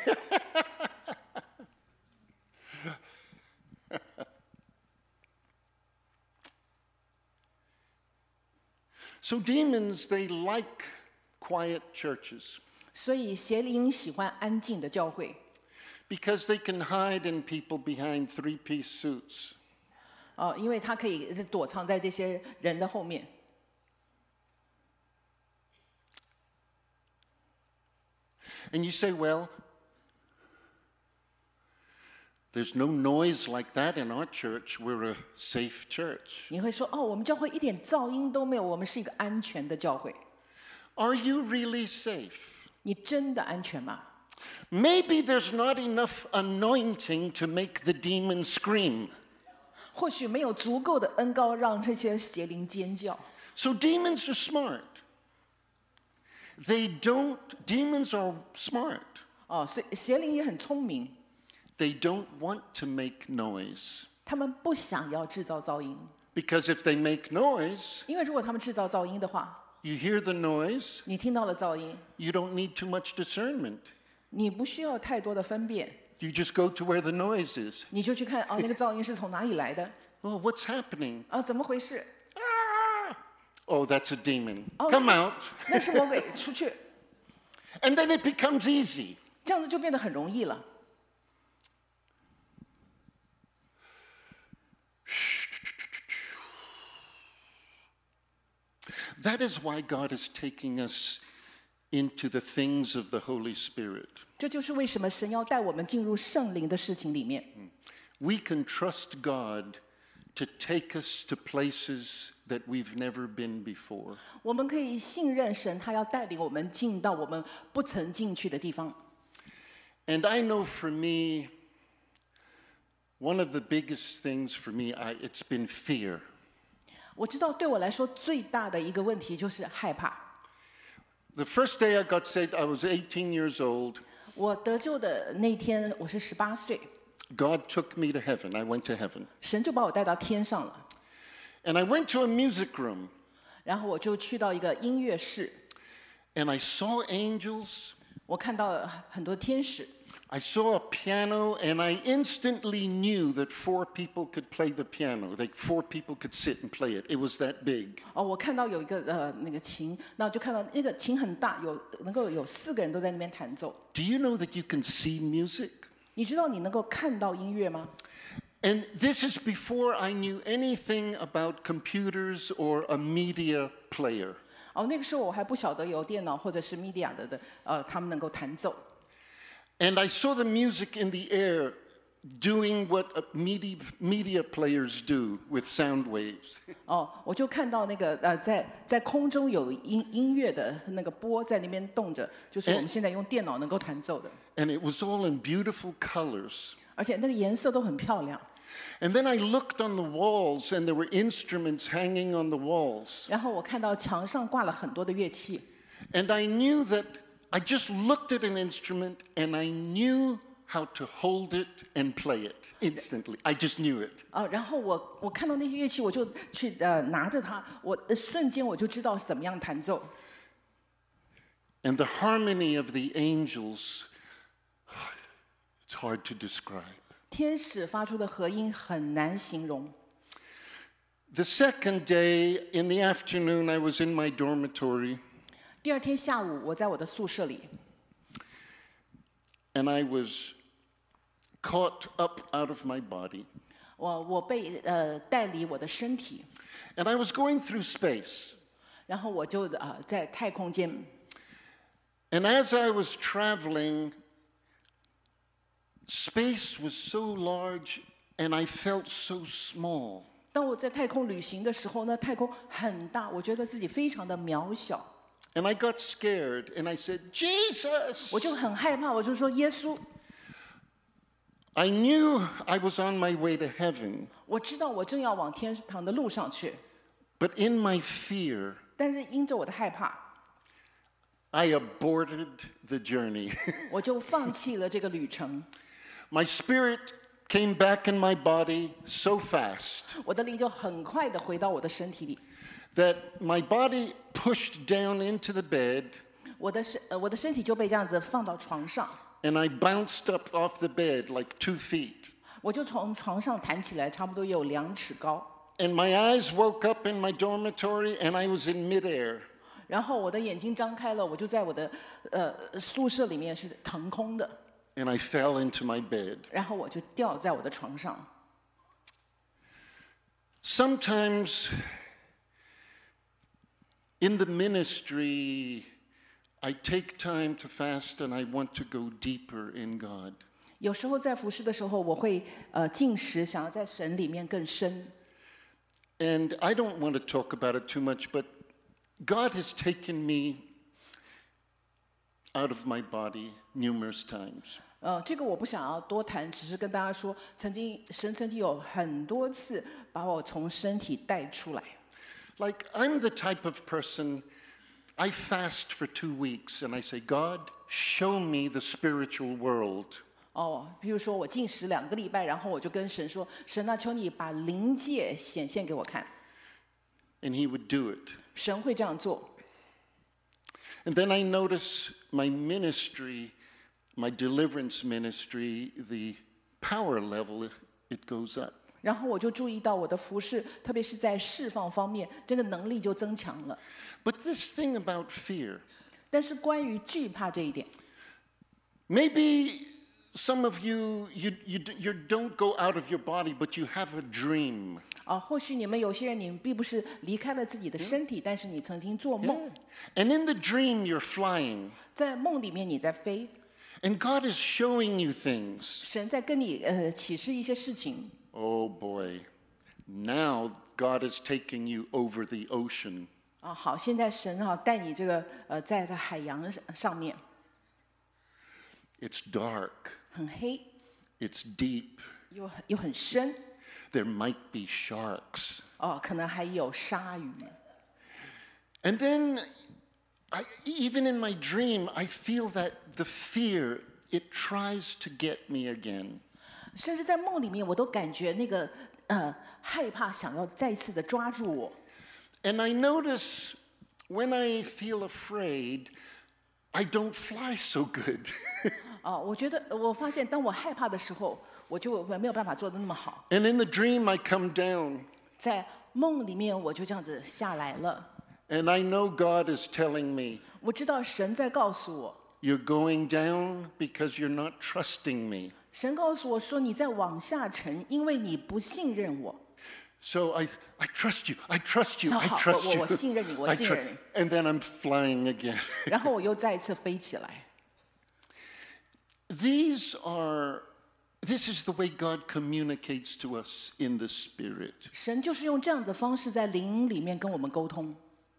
[SPEAKER 1] So demons, they like quiet churches
[SPEAKER 2] 所以邪灵喜欢安静的教会，
[SPEAKER 1] because they can hide in people behind three-piece suits.
[SPEAKER 2] 呃，因为他可以躲藏在这些人的后面。
[SPEAKER 1] And you say, well, there's no noise like that in our church. We're a safe church.
[SPEAKER 2] 你会说，哦，我们教会一点噪音都没有，我们是一个安全的教会。
[SPEAKER 1] Are you really safe?
[SPEAKER 2] 你真的安全吗？
[SPEAKER 1] Maybe there's not enough anointing to make the demon scream.
[SPEAKER 2] 或许没有足够的恩膏让这些邪灵尖叫。
[SPEAKER 1] So demons are smart. They don't, demons are smart.
[SPEAKER 2] 哦，所以邪灵也很聪明，
[SPEAKER 1] They don't want to make noise.
[SPEAKER 2] 他们不想要制造噪音，
[SPEAKER 1] Because if they make noise,
[SPEAKER 2] 因为如果他们制造噪音的话，
[SPEAKER 1] you hear the noise,
[SPEAKER 2] 你听到了噪音，
[SPEAKER 1] you don't need too much discernment.
[SPEAKER 2] 你不需要太多的分辨，
[SPEAKER 1] You just go to where the noise is.
[SPEAKER 2] 你就去看哦，那个噪音是从哪里来的
[SPEAKER 1] Oh, what's happening?
[SPEAKER 2] 啊？怎么回事？
[SPEAKER 1] Oh, that's a demon.
[SPEAKER 2] Oh,
[SPEAKER 1] Come
[SPEAKER 2] no.
[SPEAKER 1] out.
[SPEAKER 2] 那是魔鬼，出去，
[SPEAKER 1] And then it becomes easy.
[SPEAKER 2] 这样子就变得很容易了。
[SPEAKER 1] That is why God is taking us into the things of the Holy Spirit.
[SPEAKER 2] 这就是为什么神要带我们进入圣灵的事情里面。
[SPEAKER 1] We can trust God to take us to places that we've never been before.
[SPEAKER 2] 我们可以信任神，他要带领我们进到我们不曾进去的地方。
[SPEAKER 1] And I know for me, one of the biggest things for me, I, it's been fear.
[SPEAKER 2] 我知道对我来说最大的一个问题就是害怕。
[SPEAKER 1] The first day I got saved, I was eighteen years old.
[SPEAKER 2] 我得救的那天我是十八岁，
[SPEAKER 1] God took me to heaven. I went to heaven.
[SPEAKER 2] 神就把我带到天上了，
[SPEAKER 1] And I went to a music room,
[SPEAKER 2] 然后我就去到一个音乐室，
[SPEAKER 1] and I saw angels.
[SPEAKER 2] 我看到很多天使，
[SPEAKER 1] I saw a piano, and I instantly knew that four people could play the piano. Like four people could sit and play it. It was that big.
[SPEAKER 2] 哦，我看到有一个呃那个琴，那我就看到那个琴很大，有能够有四个人都在那边弹奏。
[SPEAKER 1] Do you know that you can see music?
[SPEAKER 2] 你知道你能够看到音乐吗？
[SPEAKER 1] And this is before I knew anything about computers or a media player.
[SPEAKER 2] 哦，那个时候我还不晓得有电脑或者是 media 的的，呃，他们能够弹奏。
[SPEAKER 1] And I saw the music in the air doing what uh, media, media players do with sound waves.
[SPEAKER 2] 哦，我就看到那个呃，在在空中有音音乐的那个波在那边动着，就是我们现在用电脑能够弹奏的，
[SPEAKER 1] And it was all in beautiful colors.
[SPEAKER 2] 而且那个颜色都很漂亮。
[SPEAKER 1] And then I looked on the walls, and there were instruments hanging on the walls.
[SPEAKER 2] 然后我看到墙上挂了很多的乐器，
[SPEAKER 1] And I knew that I just looked at an instrument, and I knew how to hold it and play it instantly. I just knew it.
[SPEAKER 2] 啊、然后我我看到那些乐器，我就去呃拿着它，我呃瞬间我就知道怎么样弹奏。
[SPEAKER 1] And the harmony of the angels, it's hard to describe.
[SPEAKER 2] 天使发出的和音很难形容。
[SPEAKER 1] The second day in the afternoon, I was in my dormitory,
[SPEAKER 2] 第二天下午，我在我的宿舍里，
[SPEAKER 1] and I was caught up out of my body.
[SPEAKER 2] 我我被呃带离我的身体，
[SPEAKER 1] And I was going through space.
[SPEAKER 2] 然后我就呃在太空间，
[SPEAKER 1] And as I was traveling, space was so large, and I felt so small.
[SPEAKER 2] 当我在太空旅行的时候呢，太空很大，我觉得自己非常的渺小，
[SPEAKER 1] And I got scared, and I said, Jesus!
[SPEAKER 2] 我就很害怕，我就说耶稣，
[SPEAKER 1] I knew I was on my way to heaven,
[SPEAKER 2] 我知道我正要往天堂的路上去，
[SPEAKER 1] but in my fear,
[SPEAKER 2] 但是因着我的害怕，
[SPEAKER 1] I aborted the journey.
[SPEAKER 2] 我就放弃了这个旅程。
[SPEAKER 1] My spirit came back in my body so fast
[SPEAKER 2] 我的灵就很快的回到我的身体里，
[SPEAKER 1] that my body pushed down into the bed,
[SPEAKER 2] 我的身呃我的身体就被这样子放到床上，
[SPEAKER 1] and I bounced up off the bed like two feet.
[SPEAKER 2] 我就从床上弹起来，差不多有两尺高，
[SPEAKER 1] And my eyes woke up in my dormitory, and I was in midair.
[SPEAKER 2] 然后我的眼睛张开了，我就在我的呃宿舍里面是腾空的，
[SPEAKER 1] And I fell into my bed.
[SPEAKER 2] 然后我就掉在我的床上。
[SPEAKER 1] Sometimes in the ministry, I take time to fast and I want to go deeper in God.
[SPEAKER 2] 有时候在服侍的时候，我会呃进食，想要在神里面更深。
[SPEAKER 1] And I don't want to talk about it too much, but God has taken me out of my body numerous times.
[SPEAKER 2] 呃，这个我不想要多谈，只是跟大家说，曾经神曾经有很多次把我从身体带出来。
[SPEAKER 1] Like, I'm the type of person, I fast for two weeks and I say, God, show me the spiritual world.
[SPEAKER 2] 哦，比如说我禁食两个礼拜，然后我就跟神说：“神啊，求你把灵界显现给我看。”
[SPEAKER 1] And he would do it.
[SPEAKER 2] 神会这样做。
[SPEAKER 1] And then I notice my ministry, my deliverance ministry, the power level, it goes up.
[SPEAKER 2] 然后我就注意到我的服事，特别是在释放方面，这个能力就增强了。
[SPEAKER 1] But this thing about fear,
[SPEAKER 2] 但是关于惧怕这一点，
[SPEAKER 1] maybe some of you, you, you, you don't go out of your body, but you have a dream.
[SPEAKER 2] 啊，或许你们有些人，你们并不是离开了自己的身体，但是你曾经做梦，
[SPEAKER 1] And in the dream, you're flying.
[SPEAKER 2] 在梦里面你在飞，
[SPEAKER 1] And God is showing you things.
[SPEAKER 2] 神在跟你呃启示一些事情。
[SPEAKER 1] Oh boy, now God is taking you over the ocean.
[SPEAKER 2] 啊，好，现在神啊带你这个呃在这海洋上面，
[SPEAKER 1] It's dark,
[SPEAKER 2] 很黑，
[SPEAKER 1] it's deep.
[SPEAKER 2] 又很又很深，
[SPEAKER 1] There might be sharks.
[SPEAKER 2] 哦，可能还有鲨鱼。
[SPEAKER 1] And then, I, even in my dream, I feel that the fear, it tries to get me again.
[SPEAKER 2] 甚至在梦里面，我都感觉那个呃害怕，想要再次的抓住我。
[SPEAKER 1] And I notice when I feel afraid, I don't fly so good.
[SPEAKER 2] 啊，我觉得我发现，当我害怕的时候，我就没有办法做得那么好。
[SPEAKER 1] And in the dream, I come down.
[SPEAKER 2] 在梦里面，我就这样子下来了。
[SPEAKER 1] And I know God is telling me,
[SPEAKER 2] 我知道神在告诉我，
[SPEAKER 1] you're going down because you're not trusting me.
[SPEAKER 2] 神告诉我说你在往下沉，因为你不信任我。
[SPEAKER 1] So I, I trust you, I trust you,
[SPEAKER 2] 说
[SPEAKER 1] I
[SPEAKER 2] 好，
[SPEAKER 1] trust
[SPEAKER 2] 我
[SPEAKER 1] you.
[SPEAKER 2] 我信任你，我
[SPEAKER 1] I
[SPEAKER 2] 信
[SPEAKER 1] tru-
[SPEAKER 2] 任你。
[SPEAKER 1] and then I'm flying again.
[SPEAKER 2] 然后我又再一次飞起来。
[SPEAKER 1] These are, this is the way God communicates to us in the Spirit.
[SPEAKER 2] 神就是用这样的方式在灵里面跟我们沟通。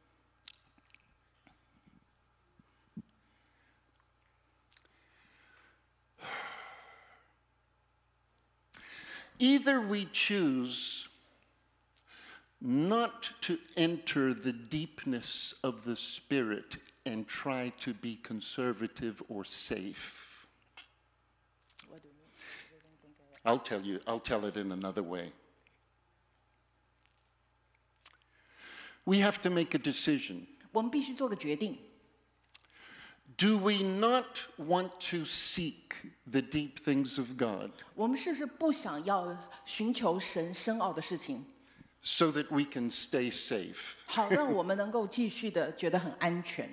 [SPEAKER 1] Either we choose not to enter the deepness of the Spirit and try to be conservative or safe. I'll tell you, I'll tell it in another way. We have to make a decision.
[SPEAKER 2] 我们必须做个决定。
[SPEAKER 1] Do we not want to seek the deep things of God
[SPEAKER 2] 我们是不是不想要寻求神深奥的事情，
[SPEAKER 1] so that we can stay safe?
[SPEAKER 2] 好让我们能够继续的觉得很安全？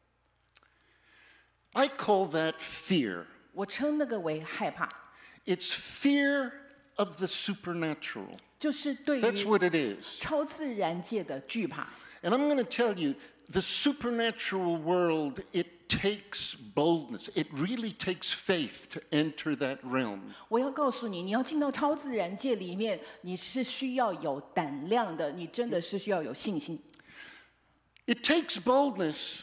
[SPEAKER 1] I call that fear.
[SPEAKER 2] 我称那个为害怕，
[SPEAKER 1] It's fear of the supernatural.
[SPEAKER 2] 就是对
[SPEAKER 1] That's
[SPEAKER 2] 于
[SPEAKER 1] what it is.
[SPEAKER 2] 超自然界的惧怕。
[SPEAKER 1] And I'm going to tell you, the supernatural world, it takes boldness. It really takes faith to enter that realm.
[SPEAKER 2] 我要告诉你，你要进到超自然界里面，你是需要有胆量的，你真的是需要有信心。
[SPEAKER 1] It takes boldness.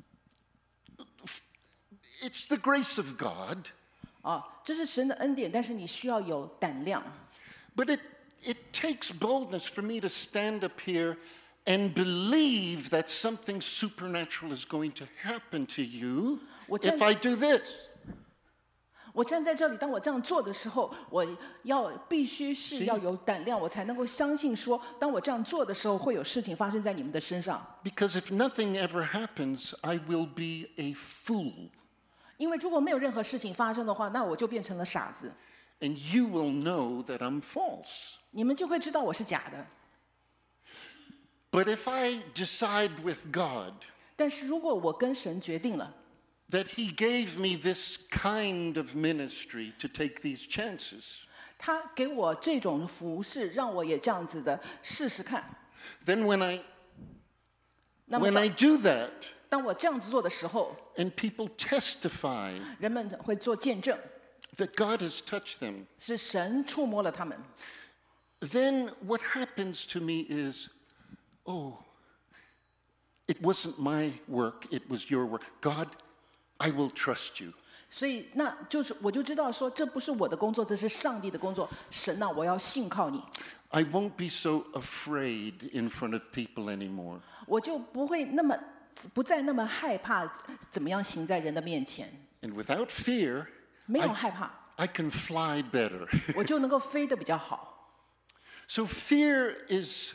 [SPEAKER 1] It's the grace of God,
[SPEAKER 2] 啊，这是神的恩典，但是你需要有胆量。
[SPEAKER 1] but it, it takes boldness for me to stand up here and believe that something supernatural is going to happen to you if I do this.
[SPEAKER 2] 我站在这里，当我这样做的时候，我要必须是要有胆量，我才能够相信说，当我这样做的时候，会有事情发生在你们的身上。
[SPEAKER 1] Because if nothing ever happens, I will be a fool.
[SPEAKER 2] 因为如果没有任何事情发生的话，那我就变成了傻子，
[SPEAKER 1] And you will know that I'm false.
[SPEAKER 2] 你们就会知道我是假的。
[SPEAKER 1] But if I decide with God
[SPEAKER 2] 但是如果我跟神决定了，
[SPEAKER 1] that He gave me this kind of ministry to take these chances,
[SPEAKER 2] 他给我这种服饰，让我也这样子的试试看。
[SPEAKER 1] then when I
[SPEAKER 2] 那么
[SPEAKER 1] when
[SPEAKER 2] 当
[SPEAKER 1] I do that
[SPEAKER 2] 当我这样子做的时候，
[SPEAKER 1] and people testify
[SPEAKER 2] 人们会做见证，
[SPEAKER 1] that God has touched them,
[SPEAKER 2] 是神触摸了他们。
[SPEAKER 1] then what happens to me is, oh, it wasn't my work, it was your work. God, I will trust you.
[SPEAKER 2] 所以那就是我就知道说，这不是我的工作，这是上帝的工作。神啊，我要信靠你，
[SPEAKER 1] I won't be so afraid in front of people anymore.
[SPEAKER 2] 我就不会那么不再那么害怕怎么样行在人的面前。
[SPEAKER 1] And without fear,
[SPEAKER 2] 没有
[SPEAKER 1] I,
[SPEAKER 2] 害怕，
[SPEAKER 1] I can fly better.
[SPEAKER 2] 我就能够飞得比较好。
[SPEAKER 1] So fear is,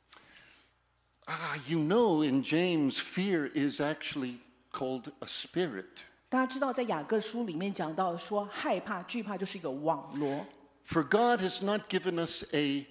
[SPEAKER 1] ah, you know, in James, fear is actually called a spirit.
[SPEAKER 2] 大家知道，在雅各书里面讲到说，害怕、惧怕就是一个网罗。
[SPEAKER 1] For God has not given us a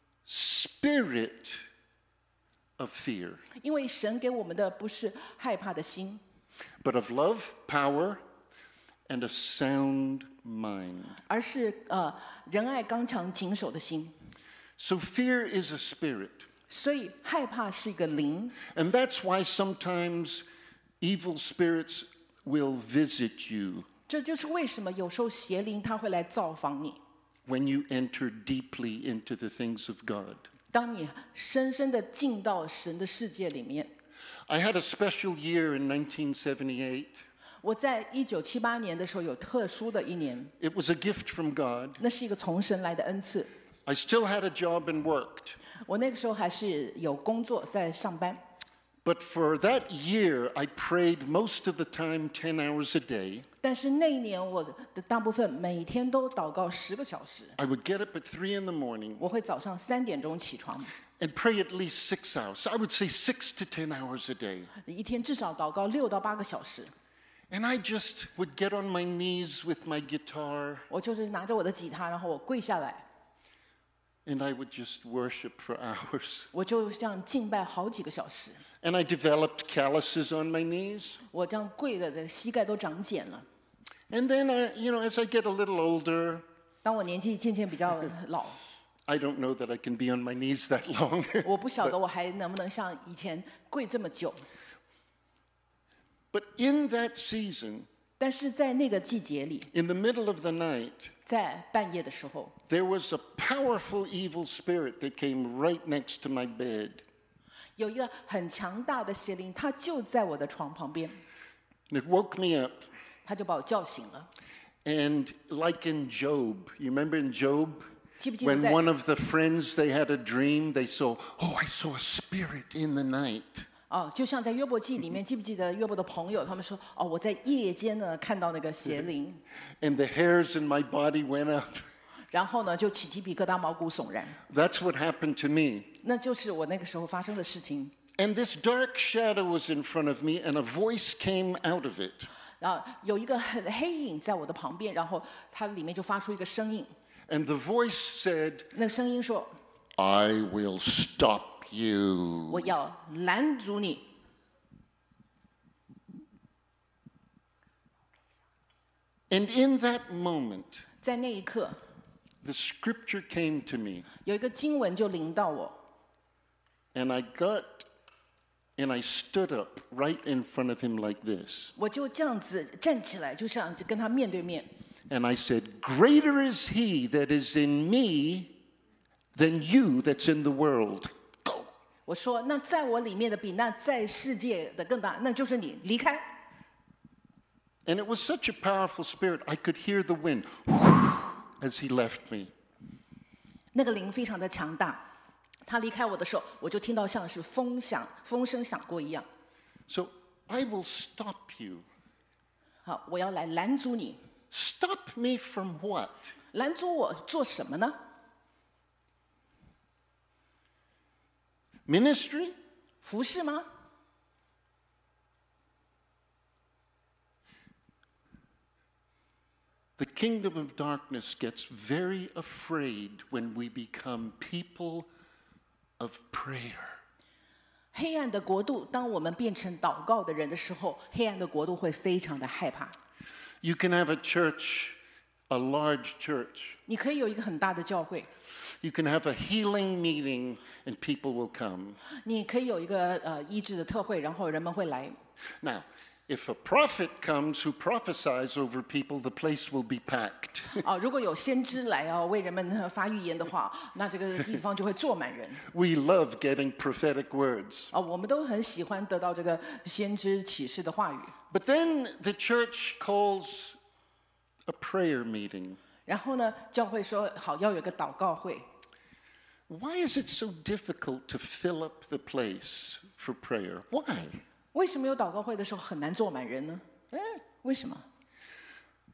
[SPEAKER 1] spirit of fear,
[SPEAKER 2] 因为神给我们的不是害怕的心，
[SPEAKER 1] but of love, power, and a sound mind.
[SPEAKER 2] 而是呃仁爱、刚强、谨守的心。
[SPEAKER 1] So fear is a spirit.
[SPEAKER 2] 所以害怕是一个灵，
[SPEAKER 1] And that's why sometimes evil spirits will visit you
[SPEAKER 2] 这就是为什么有时候邪灵它会来造访你。
[SPEAKER 1] when you enter deeply into the things of God.
[SPEAKER 2] 当你深深的进到神的世界里面，
[SPEAKER 1] I had a special year in nineteen seventy-eight.
[SPEAKER 2] 我在一九七八年的时候有特殊的一年，
[SPEAKER 1] It was a gift from God.
[SPEAKER 2] 那是一个从神来的恩赐。
[SPEAKER 1] I still had a job and worked.
[SPEAKER 2] 我那个时候还是有工作在上班，
[SPEAKER 1] But for that year, I prayed most of the time ten hours a day.
[SPEAKER 2] 但是那一年我的大部分每天都祷告十个小时。
[SPEAKER 1] I would get up at three in the morning
[SPEAKER 2] 我会早上三点钟起床，
[SPEAKER 1] and pray at least six hours. So I would say six to ten hours a day.
[SPEAKER 2] 一天至少祷告六到八个小时。
[SPEAKER 1] And I just would get on my knees with my guitar
[SPEAKER 2] 我就是拿着我的吉他，然后我跪下来，
[SPEAKER 1] and I would just worship for hours.
[SPEAKER 2] 我就这样敬拜好几个小时。
[SPEAKER 1] And I developed calluses on my knees.
[SPEAKER 2] 我这样跪的，这个膝盖都长茧了。
[SPEAKER 1] And then, I, you know, as I get a little older,
[SPEAKER 2] 当我年纪渐渐比较老，
[SPEAKER 1] I don't know that I can be on my knees that long.
[SPEAKER 2] 我不晓得我还能不能像以前跪这么久。
[SPEAKER 1] But in that season,
[SPEAKER 2] 但是在那个季节里，
[SPEAKER 1] in the middle of the night,
[SPEAKER 2] 在半夜的时候，
[SPEAKER 1] there was a powerful evil spirit that came right next to my bed.
[SPEAKER 2] 有一个很强大的邪灵，他就在我的床旁边，
[SPEAKER 1] And it woke me up.
[SPEAKER 2] 他就把我叫醒了。
[SPEAKER 1] And like in Job, you remember in Job?
[SPEAKER 2] 记不记得
[SPEAKER 1] When
[SPEAKER 2] 在
[SPEAKER 1] one of the friends, they had a dream, they saw, oh, I saw a spirit in the night.
[SPEAKER 2] 哦，就像在约伯记里面，记不记得约伯的朋友他们说，哦，我在夜间呢看到那个邪灵，
[SPEAKER 1] And the hairs in my body went up.
[SPEAKER 2] 然后呢就起鸡皮疙瘩、毛骨悚然。
[SPEAKER 1] That's what happened to me.
[SPEAKER 2] 那就是我那个时候发生的事情。
[SPEAKER 1] And this dark shadow was in front of me, and a voice came out of it.
[SPEAKER 2] 然后有一个很黑影在我的旁边，然后它里面就发出一个声音，
[SPEAKER 1] And the voice said,
[SPEAKER 2] 那个声音说
[SPEAKER 1] I will stop you.：“
[SPEAKER 2] 我要拦阻你。”
[SPEAKER 1] And in that moment,
[SPEAKER 2] 在那一刻，
[SPEAKER 1] the scripture came to me,
[SPEAKER 2] 有一个经文就临到我，
[SPEAKER 1] and I got, and I stood up right in front of him like this.
[SPEAKER 2] 我就这样子站起来，就像就跟他面对面。
[SPEAKER 1] And I said, Greater is he that is in me than you that's in the world. Go.
[SPEAKER 2] 我说：“那在我里面的比那在世界的更大，那就是你离开。”
[SPEAKER 1] And it was such a powerful spirit, I could hear the wind as he left me.
[SPEAKER 2] 那个灵非常的强大，他离开我的时候，我就听到像是风响、风声响过一样。
[SPEAKER 1] So I will stop you.
[SPEAKER 2] 好，我要来拦阻你，
[SPEAKER 1] Stop me from what?
[SPEAKER 2] 拦阻我做什么呢？
[SPEAKER 1] Ministry?
[SPEAKER 2] 服侍吗？
[SPEAKER 1] The kingdom of darkness gets very afraid when we become people of prayer.
[SPEAKER 2] 黑暗的国度，当我们变成祷告的人的时候，黑暗的国度会非常的害怕。
[SPEAKER 1] You can have a church, a large church.
[SPEAKER 2] 你可以有一个很大的教会，
[SPEAKER 1] You can have a healing meeting and people will come.
[SPEAKER 2] 你可以有一个呃医治的特会，然后人们会来。
[SPEAKER 1] Now, if a prophet comes who prophesies over people, the place will be packed.
[SPEAKER 2] 啊，如果有先知来啊为人们呃发预言的话，那这个地方就会坐满人。
[SPEAKER 1] We love getting prophetic words.
[SPEAKER 2] 啊，我们都很喜欢得到这个先知启示的话语。
[SPEAKER 1] But then the church calls a prayer meeting.
[SPEAKER 2] 然后呢，教会说好要有个祷告会。
[SPEAKER 1] Why is it so difficult to fill up the place for prayer? Why?
[SPEAKER 2] 为什么有祷告会的时候很难坐满人呢？为什么？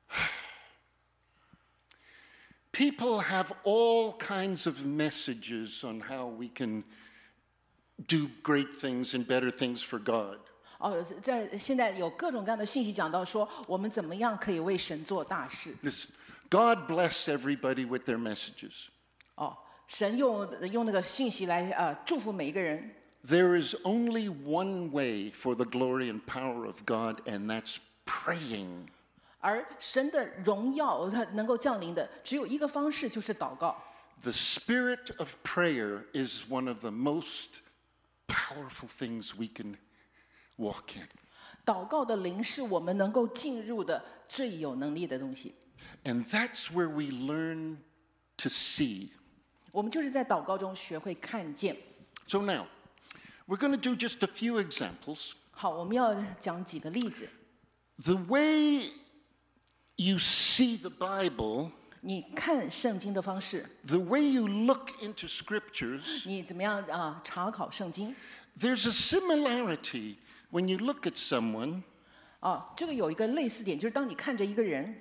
[SPEAKER 1] People have all kinds of messages on how we can do great things and better things for God.
[SPEAKER 2] 哦，在现在有各种各样的信息讲到说，我们怎么样可以为神做大事。
[SPEAKER 1] Listen, God bless everybody with their messages.
[SPEAKER 2] 哦，神用用那个信息来呃祝福每一个人。
[SPEAKER 1] There is only one way for the glory and power of God, and that's praying.
[SPEAKER 2] 而神的荣耀，它能够降临的只有一个方式，就是祷告。
[SPEAKER 1] The spirit of prayer is one of the most powerful things we can walk in.
[SPEAKER 2] 祷告的灵是我们能够进入的最有能力的东西。
[SPEAKER 1] And that's where we learn to see.
[SPEAKER 2] 我们就是在祷告中学会看见。
[SPEAKER 1] So now, we're going to do just a few examples.
[SPEAKER 2] 好，我们要讲几个例子。
[SPEAKER 1] The way you see the Bible,
[SPEAKER 2] 你看圣经的方式，
[SPEAKER 1] the way you look into scriptures,
[SPEAKER 2] 你怎么样啊、查考圣经？
[SPEAKER 1] there's a similarity when you look at someone
[SPEAKER 2] 啊，这个有一个类似点，就是当你看着一个人，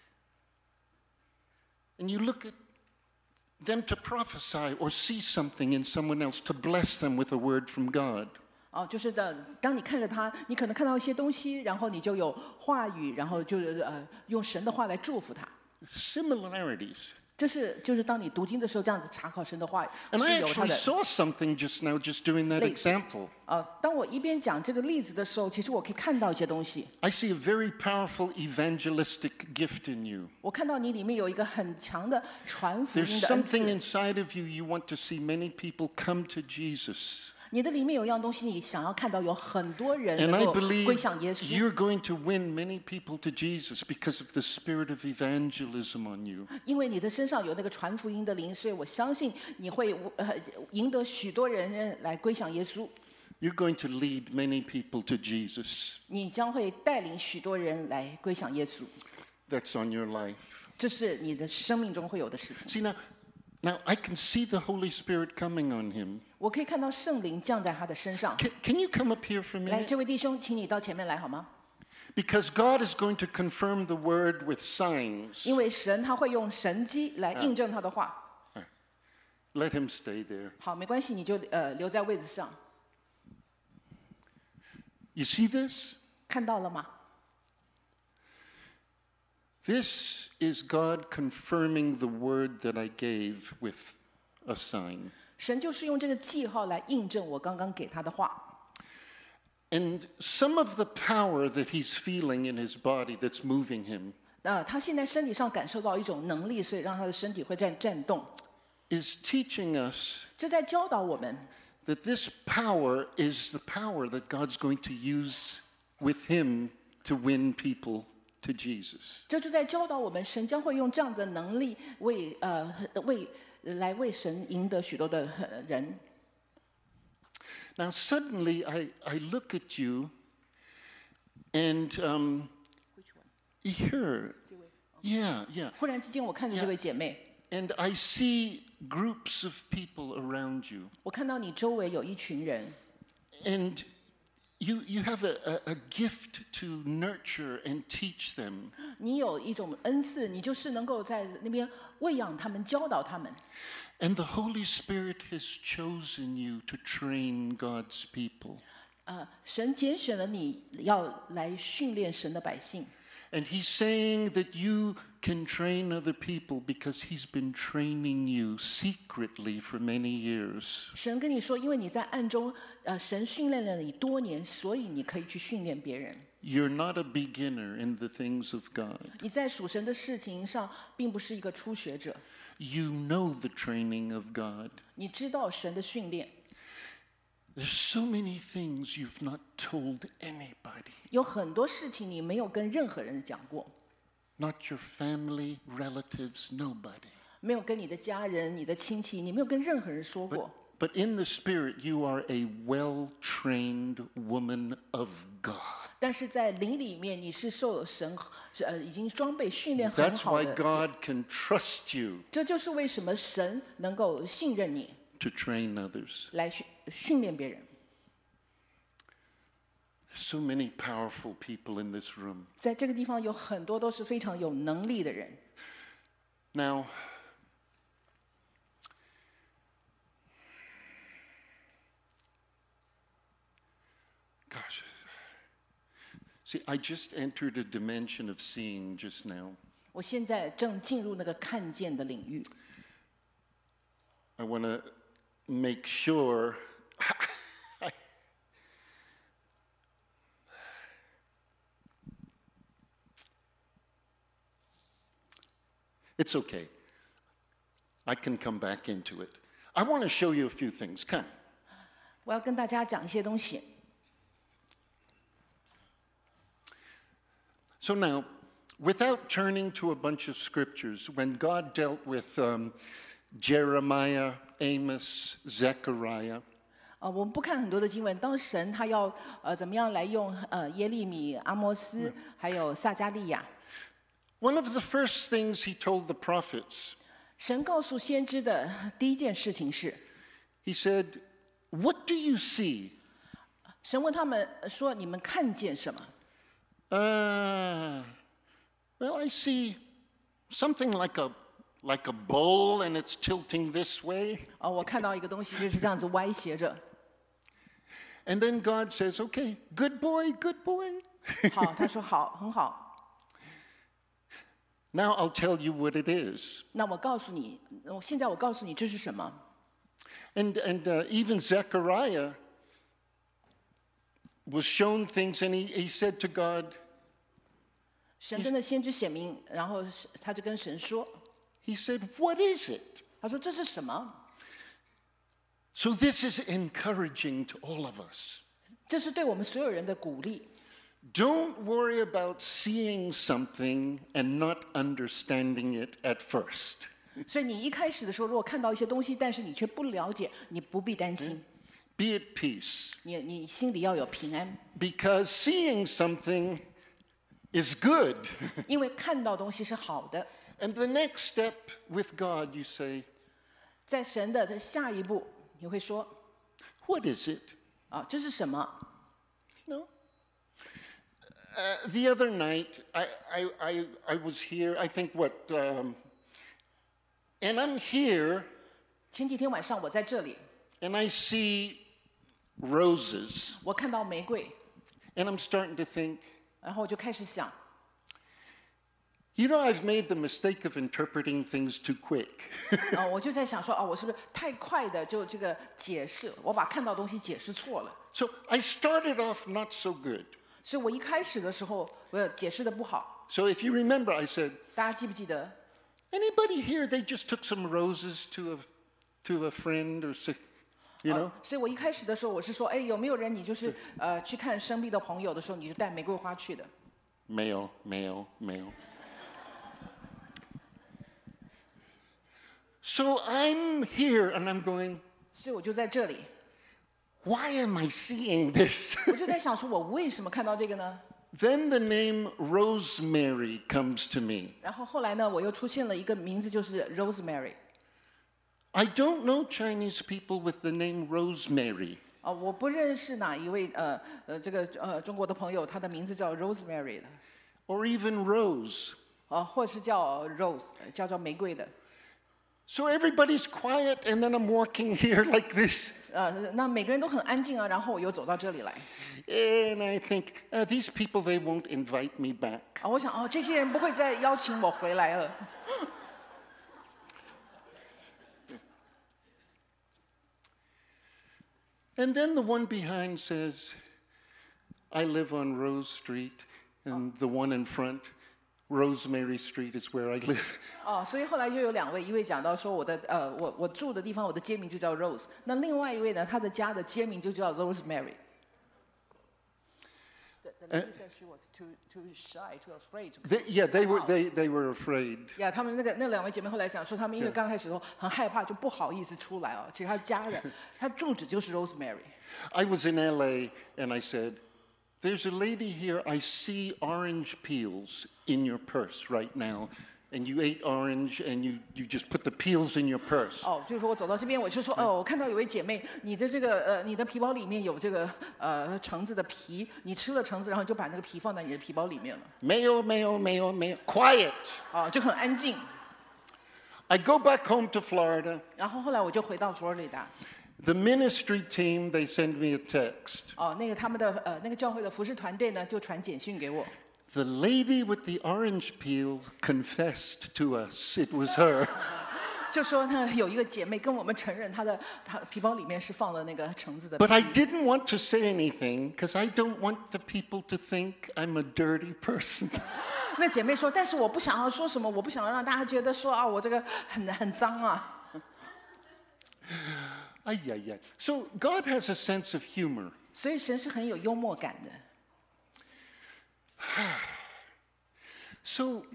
[SPEAKER 1] and you look at them to prophesy or see something in someone else, to bless them with a word from God.
[SPEAKER 2] 啊，就是的，当你看着他，你可能看到一些东西，然后你就有话语，然后就是呃用神的话来祝福他。
[SPEAKER 1] Similarities.
[SPEAKER 2] 这是就是当你读经的时候，这样子查考神的话语
[SPEAKER 1] And I
[SPEAKER 2] 是有它
[SPEAKER 1] actually
[SPEAKER 2] 的。
[SPEAKER 1] saw something just now just doing that
[SPEAKER 2] 类似。
[SPEAKER 1] example.
[SPEAKER 2] 呃，当我一边讲这个例子的时候，其实我可以看到一些东西。
[SPEAKER 1] I see a very powerful evangelistic gift in you.
[SPEAKER 2] 我看到你里面有一个很强的传福
[SPEAKER 1] There's
[SPEAKER 2] 音的恩
[SPEAKER 1] something
[SPEAKER 2] 赐，
[SPEAKER 1] inside of you you want to see many people come to Jesus.
[SPEAKER 2] 你的里面有一样东西，你想要看到有很多人
[SPEAKER 1] And
[SPEAKER 2] 能
[SPEAKER 1] I
[SPEAKER 2] 够归
[SPEAKER 1] believe
[SPEAKER 2] 向耶稣。
[SPEAKER 1] you're going to win many people to Jesus because of the spirit of evangelism on you.
[SPEAKER 2] 因为你的身上有那个传福音的灵，所以我相信你会呃赢得许多人来归向耶稣。
[SPEAKER 1] You're going to lead many people to Jesus.
[SPEAKER 2] 你将会带领许多人来归向耶稣，
[SPEAKER 1] That's on your life.
[SPEAKER 2] 这是你的生命中会有的事情。
[SPEAKER 1] See now, now I can see the Holy Spirit coming on him.
[SPEAKER 2] 我可以看到圣灵降在他的身上。
[SPEAKER 1] Can, can you come up here for a
[SPEAKER 2] 来，
[SPEAKER 1] minute?
[SPEAKER 2] 这位弟兄，请你到前面来好吗？
[SPEAKER 1] Because God is going to confirm the word with signs.
[SPEAKER 2] 因为神他会用神迹来印证他的话。
[SPEAKER 1] Let him stay there.
[SPEAKER 2] 好，没关系，你就呃留在位子上。
[SPEAKER 1] You see this?
[SPEAKER 2] 看到了吗？
[SPEAKER 1] This is God confirming the word that I gave with a sign.
[SPEAKER 2] 神就是用这个记号来印证我刚刚给他的话。
[SPEAKER 1] And some of the power that he's feeling in his body that's moving him
[SPEAKER 2] 呃，他现在身体上感受到一种能力，所以让他的身体会在颤动。
[SPEAKER 1] is teaching us
[SPEAKER 2] 这在教导我们，
[SPEAKER 1] that this power is the power that God's going to use with him to win people to Jesus.
[SPEAKER 2] 这就在教导我们，神将会用这样的能力为呃为来为神赢得许多的呃人。
[SPEAKER 1] Now, suddenly, I, I look at you, and um, here, yeah, yeah,
[SPEAKER 2] 忽然之间，我看着这位姐妹，
[SPEAKER 1] and I see groups of people around you,
[SPEAKER 2] 我看到你周围有一群人，
[SPEAKER 1] and you you have a, a, a gift to nurture and teach them.
[SPEAKER 2] 你有一种恩赐，你就是能够在那边喂养他们、教导他们。
[SPEAKER 1] And the Holy Spirit has chosen you to train God's people.
[SPEAKER 2] 呃，神拣选了你，要来训练神的百姓。
[SPEAKER 1] And he's saying that you can train other people because he's been training you secretly for many years.
[SPEAKER 2] 神跟你说，因为你在暗中，呃，神训练了你多年，所以你可以去训练别人。
[SPEAKER 1] You're not a beginner in the things of God.
[SPEAKER 2] 你在属神的事情上，并不是一个初学者，
[SPEAKER 1] You know the training of God.
[SPEAKER 2] 你知道神的训练。
[SPEAKER 1] There's so many things you've not told anybody.
[SPEAKER 2] 有很多事情你没有跟任何人讲过，
[SPEAKER 1] Not your family, relatives, nobody.
[SPEAKER 2] 没有跟你的家人、你的亲戚，你没有跟任何人说过。
[SPEAKER 1] But in the Spirit, you are a well-trained woman of God.
[SPEAKER 2] 但是在灵里面，你是受神呃已经装备训练很
[SPEAKER 1] That's
[SPEAKER 2] 好
[SPEAKER 1] why
[SPEAKER 2] 的，
[SPEAKER 1] God can trust you
[SPEAKER 2] 这就是为什么神能够信任你
[SPEAKER 1] to train others.
[SPEAKER 2] 来训训练别人。
[SPEAKER 1] So many powerful people in this room.
[SPEAKER 2] 在这个地方有很多都是非常有能力的人。
[SPEAKER 1] Now, gosh, see, I just entered a dimension of seeing just now.
[SPEAKER 2] 我现在正进入那个看见的领域，
[SPEAKER 1] I want to make sure. It's okay. I can come back into it. I want to show you a few things. Come.
[SPEAKER 2] 我要跟大家讲一些东西。
[SPEAKER 1] So now, without turning to a bunch of scriptures, when God dealt with um, Jeremiah, Amos, Zechariah,
[SPEAKER 2] 呃，我们不看很多的经文，当神他要呃怎么样来用呃耶利米、阿摩斯还有撒加利亚，
[SPEAKER 1] one of the first things he told the prophets,
[SPEAKER 2] 神告诉先知的第一件事情是，
[SPEAKER 1] he said, "What do you see?"
[SPEAKER 2] 神问他们说：“你们看见什么？”
[SPEAKER 1] Uh, well, I see something like a like a bowl, and it's tilting this way.
[SPEAKER 2] 哦，我看到一个东西就是这样子歪斜着。
[SPEAKER 1] And then God says, "Okay, good boy, good boy."
[SPEAKER 2] 好，他说好，很好。
[SPEAKER 1] Now I'll tell you what it is.
[SPEAKER 2] 那我告诉你，我现在我告诉你这是什么。
[SPEAKER 1] And and uh, even Zechariah was shown things, and he, he said to God,
[SPEAKER 2] 神跟那先知显明，然后他就跟神说，
[SPEAKER 1] he said, "What is it?"
[SPEAKER 2] 他说这是什么？
[SPEAKER 1] So this is encouraging to all of us.
[SPEAKER 2] 这是对我们所有人的鼓励。
[SPEAKER 1] Don't worry about seeing something and not understanding it at first.
[SPEAKER 2] 所以你一开始的时候，如果看到一些东西，但是你却不了解，你不必担心，
[SPEAKER 1] Be at peace,
[SPEAKER 2] 你你心里要有平安，
[SPEAKER 1] because seeing something is good.
[SPEAKER 2] 因为看到东西是好的。
[SPEAKER 1] And the next step with God, you say,
[SPEAKER 2] 在神的这下一步，你会说
[SPEAKER 1] "What is it?"
[SPEAKER 2] 啊，这是什么？
[SPEAKER 1] No. Uh, the other night, I, I, I, I was here, I think what, um, and I'm here,
[SPEAKER 2] 前几天晚上我在这里，
[SPEAKER 1] and I see roses,
[SPEAKER 2] 我看到玫瑰，
[SPEAKER 1] and I'm starting to think,
[SPEAKER 2] 然后我就开始想，
[SPEAKER 1] you know, I've made the mistake of interpreting things too quick.
[SPEAKER 2] 啊，我就在想说，啊，我是不是太快的就这个解释，我把看到东西解释错了，
[SPEAKER 1] So I started off not so good.
[SPEAKER 2] 所以我一开始的时候我解释的不好，
[SPEAKER 1] So if you remember, I said,
[SPEAKER 2] 大家记不记得？
[SPEAKER 1] anybody here, they just took some roses to a, to a friend or, si- you know?
[SPEAKER 2] 啊所以我一开始的时候我是说，哎，有没有人你就是呃去看生病的朋友的时候，你就带玫瑰花去的？
[SPEAKER 1] Male, male, male. So I'm here and I'm going,
[SPEAKER 2] 所以我就在这里，
[SPEAKER 1] why am I seeing this?
[SPEAKER 2] 我就在想说，我为什么看到这个呢？
[SPEAKER 1] Then the name Rosemary comes to me.
[SPEAKER 2] 然后后来呢，我又出现了一个名字，就是 Rosemary。
[SPEAKER 1] I don't know Chinese people with the name Rosemary.
[SPEAKER 2] 啊，我不认识哪一位呃呃这个呃中国的朋友，他的名字叫 Rosemary 的，
[SPEAKER 1] Or even Rose.
[SPEAKER 2] 啊，或是叫 Rose，叫做玫瑰的。
[SPEAKER 1] So everybody's quiet, and then I'm walking here like this.
[SPEAKER 2] 呃，那每个人都很安静啊，然后我又走到这里来。
[SPEAKER 1] And I think, uh, these people, they won't invite me back.
[SPEAKER 2] 啊，我想哦，这些人不会再邀请我回来了。
[SPEAKER 1] And then the one behind says, I live on Rose Street, and the one in front, Rosemary Street is where I live.
[SPEAKER 2] 哦，所以后来就有两位，一位讲到说我的呃我我住的地方，我的街名就叫 Rose，那另外一位呢，他的家的街名就叫 Rosemary。The, the lady said she was too too shy, too afraid to.
[SPEAKER 1] They, yeah, they were, they, they were afraid.
[SPEAKER 2] 呀，他们那个那两位姐妹后来讲说，他们因为刚开始的时候很害怕，就不好意思出来哦。其实他家的，他住址就是 Rosemary。
[SPEAKER 1] I was in L A, and I said, there's a lady here, I see orange peels in your purse right now. and you ate orange and you, you just put the peels in your purse.
[SPEAKER 2] 哦，就是说我走到这边，我就说，哦，我看到有位姐妹，你的这个呃，你的皮包里面有这个呃橙子的皮，你吃了橙子，然后就把那个皮放在你的皮包里面了。
[SPEAKER 1] 没有没有没有没有 Quiet.
[SPEAKER 2] 啊，就很安静。
[SPEAKER 1] I go back home to Florida.
[SPEAKER 2] 然后后来我就回到佛罗里达。
[SPEAKER 1] The ministry team, they send me a text.
[SPEAKER 2] 哦，那个他们的呃那个教会的服侍团队呢，就传简讯给我。
[SPEAKER 1] The lady with the orange peel confessed to us it was her.
[SPEAKER 2] 就说呢，有一个姐妹跟我们承认，她的她皮包里面是放了那个橙子的皮。
[SPEAKER 1] But I didn't want to say anything because I don't want the people to think I'm a dirty person.
[SPEAKER 2] 那姐妹说，但是我不想要说什么，我不想要让大家觉得说啊，我这个很很脏啊。
[SPEAKER 1] Ay, ay, ay. So God has a sense of humor.
[SPEAKER 2] 所以神是很有幽默感的。
[SPEAKER 1] So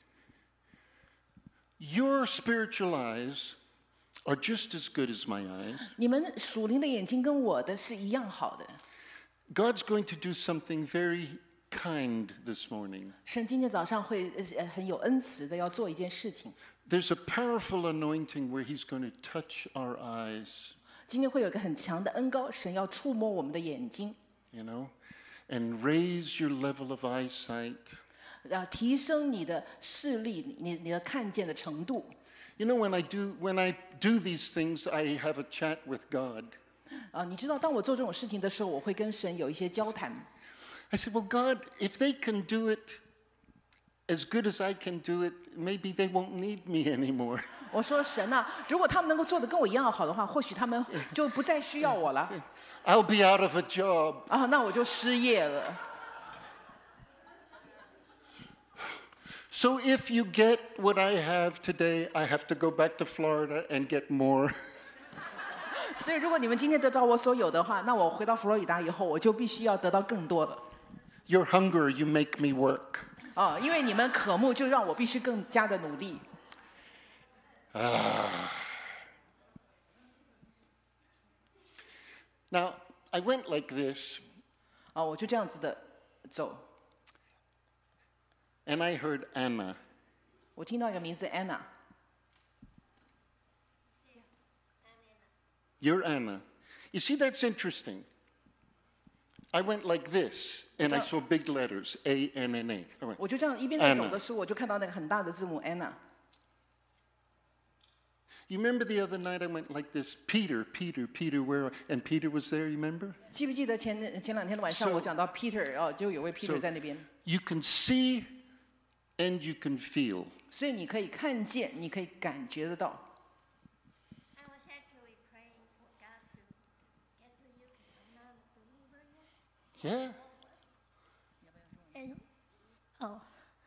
[SPEAKER 1] your spiritual eyes are just as good as my eyes.
[SPEAKER 2] 你们属灵的眼睛跟我的是一样好的。
[SPEAKER 1] God's going to do something very kind this morning.
[SPEAKER 2] 神今天早上会呃很有恩慈的要做一件事情。
[SPEAKER 1] There's a powerful anointing where He's going to touch our eyes.
[SPEAKER 2] 今天会有一个很强的恩膏，神要触摸我们的眼睛，
[SPEAKER 1] You know, and raise your level of eyesight.
[SPEAKER 2] 啊，提升你的视力，你你的看见的程度。
[SPEAKER 1] You know, when I do when I do these things, I have a chat with God.
[SPEAKER 2] 啊，你知道，当我做这种事情的时候，我会跟神有一些交谈。
[SPEAKER 1] I said, well, God, if they can do it as good as I can do it, maybe they won't need me anymore.
[SPEAKER 2] 我说神啊，如果他们能够做得跟我一样好的话，或许他们就不再需要我了。
[SPEAKER 1] I'll be out of a job.
[SPEAKER 2] 啊，那我就失业了。
[SPEAKER 1] So if you get what I have today, I have to go back to Florida and get more.
[SPEAKER 2] 所以，如果你们今天得到我所有的话，那我回到佛罗里达以后，我就必须要得到更多了。
[SPEAKER 1] Your hunger, you make me work.
[SPEAKER 2] 啊，因为你们渴慕，就让我必须更加的努力。
[SPEAKER 1] Now, I went like this,
[SPEAKER 2] 啊，我就这样子的走。
[SPEAKER 1] and I heard Anna.
[SPEAKER 2] 我听到一个名字 Anna，
[SPEAKER 1] You're Anna. You see, that's interesting. I went like this, and I saw big letters, A N N A. I went,
[SPEAKER 2] 我就这样一边在走的时候，我就看到那个很大的字母 Anna。
[SPEAKER 1] You remember the other night I went like this, Peter, Peter, Peter, where? And Peter was there, you remember?
[SPEAKER 2] 记不记得前前两天的晚上
[SPEAKER 1] So-
[SPEAKER 2] 我讲到 Peter 哦，就有位 Peter
[SPEAKER 1] So-
[SPEAKER 2] 在那边，
[SPEAKER 1] You can see and you can feel.
[SPEAKER 2] 所以你可以看见，你可以感觉得到。
[SPEAKER 3] I was actually praying for God to get to you because I'm not a believer yet.
[SPEAKER 1] Yeah.
[SPEAKER 3] And oh,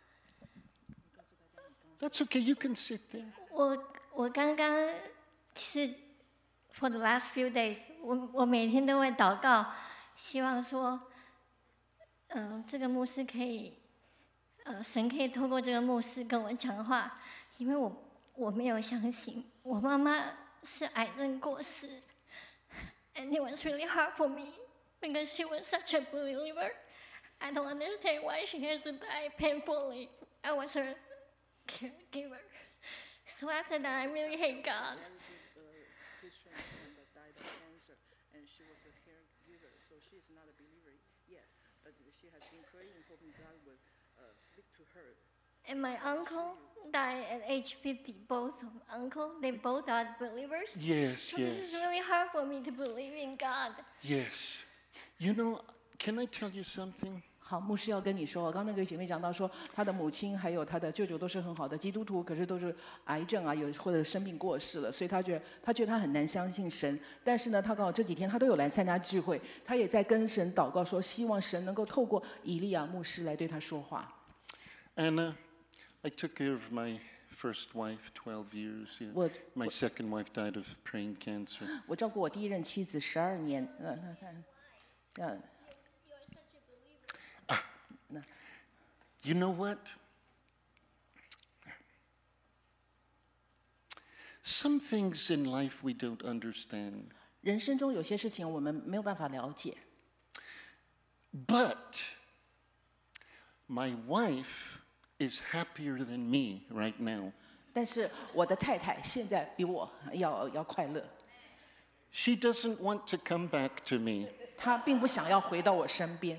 [SPEAKER 1] That's okay, you can sit there.
[SPEAKER 3] 我我刚刚是 for the last few days，我我每天都会祷告，希望说，嗯、这个牧师可以，呃，神可以透过这个牧师跟我讲话，因为我我没有相信，我妈妈是癌症过世，and it was really hard for me because she was such a believer. I don't understand why she has to die painfully. I was her caregiver. So after that, I really hate God.
[SPEAKER 4] Christian woman that died of cancer, and she was a caregiver, so she's not a believer yet. But she has been praying, hoping God will uh, speak to her.
[SPEAKER 3] And my uncle died at age fifty. Both of uncle, they both are believers.
[SPEAKER 1] Yes,
[SPEAKER 3] So this is
[SPEAKER 1] yes,
[SPEAKER 3] really hard for me to believe in God.
[SPEAKER 1] yes. You know, can I tell you something?
[SPEAKER 2] 好，牧师要跟你说，刚刚那个姐妹讲到说，她的母亲还有她的舅舅都是很好的基督徒，可是都是癌症啊，有或者生病过世了，所以她觉得她觉得她很难相信神。但是呢，她刚好这几天她都有来参加聚会，她也在跟神祷告说，希望神能够透过以利亚牧师来对她说话。
[SPEAKER 1] Anna, I took care of my first wife twelve years. Yeah.
[SPEAKER 2] What-
[SPEAKER 1] My second wife died of brain cancer.
[SPEAKER 2] 我照顾我第一任妻子十二年，呃，看看，呃，
[SPEAKER 1] You know what? Some things in life we don't understand.
[SPEAKER 2] 人生中有些事情我们没有办法了解，
[SPEAKER 1] But my wife is happier than me right now.
[SPEAKER 2] 但是我的太太现在比我要要快乐，
[SPEAKER 1] She doesn't want to come back to me.
[SPEAKER 2] 她并不想要回到我身边。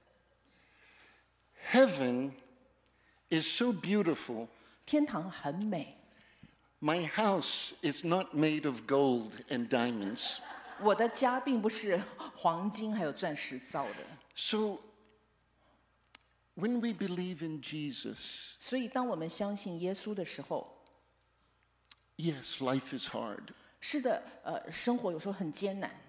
[SPEAKER 1] Heaven is so beautiful.
[SPEAKER 2] 天堂很美，
[SPEAKER 1] My house is not made of gold and diamonds.
[SPEAKER 2] 我的家并不是黄金还有钻石造的。
[SPEAKER 1] So when we believe in Jesus,
[SPEAKER 2] 所以当我们相信耶稣的时候，
[SPEAKER 1] yes, life is hard.
[SPEAKER 2] 是的，呃，生活有时候很艰难。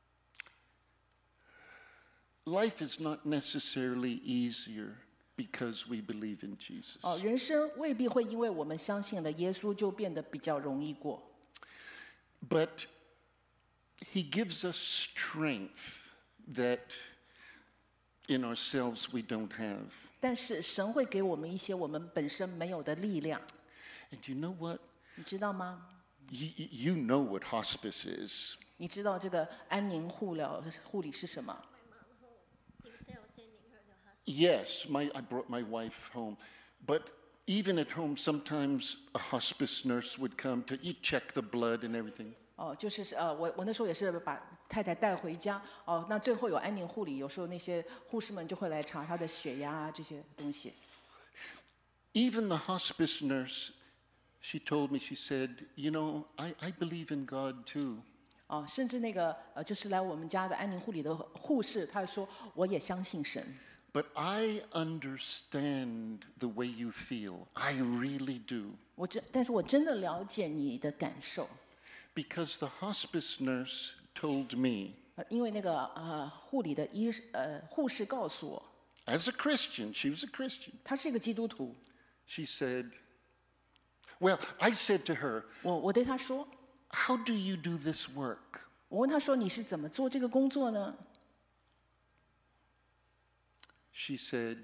[SPEAKER 1] Life is not necessarily easier because we believe in Jesus.
[SPEAKER 2] 哦，人生未必会因为我们相信了耶稣就变得比较容易过。
[SPEAKER 1] But he gives us strength that in ourselves we don't have.
[SPEAKER 2] 但是神会给我们一些我们本身没有的力量，
[SPEAKER 1] And you know what?
[SPEAKER 2] 你知道吗？
[SPEAKER 1] You, you know what hospice is.
[SPEAKER 2] 你知道这个安宁护疗护理是什么？
[SPEAKER 3] Instead of sending her to hospital.
[SPEAKER 1] Yes, my, I brought my wife home. But even at home, sometimes a hospice nurse would come to you check the blood and everything.
[SPEAKER 2] 哦，就是呃，我我那时候也是把太太带回家，哦，那最后有安宁护理，有时候那些护士们就会来查她的血压啊这些东西。
[SPEAKER 1] Even the hospice nurse, she told me, she said, you know, I, I believe in God too.
[SPEAKER 2] 哦，甚至那个呃，就是来我们家的安宁护理的护士，她说我也相信神。
[SPEAKER 1] But I understand the way you feel. I really do.
[SPEAKER 2] 我真，但是我真的了解你的感受，
[SPEAKER 1] Because the hospice nurse told me,
[SPEAKER 2] 呃因为那个呃护理的医呃护士告诉我，
[SPEAKER 1] as a Christian, she was a Christian,
[SPEAKER 2] 他是一个基督徒。
[SPEAKER 1] she said, well, I said to her,
[SPEAKER 2] 我我对他说，
[SPEAKER 1] how do you do this work?
[SPEAKER 2] 我问他说你是怎么做这个工作呢？
[SPEAKER 1] She said,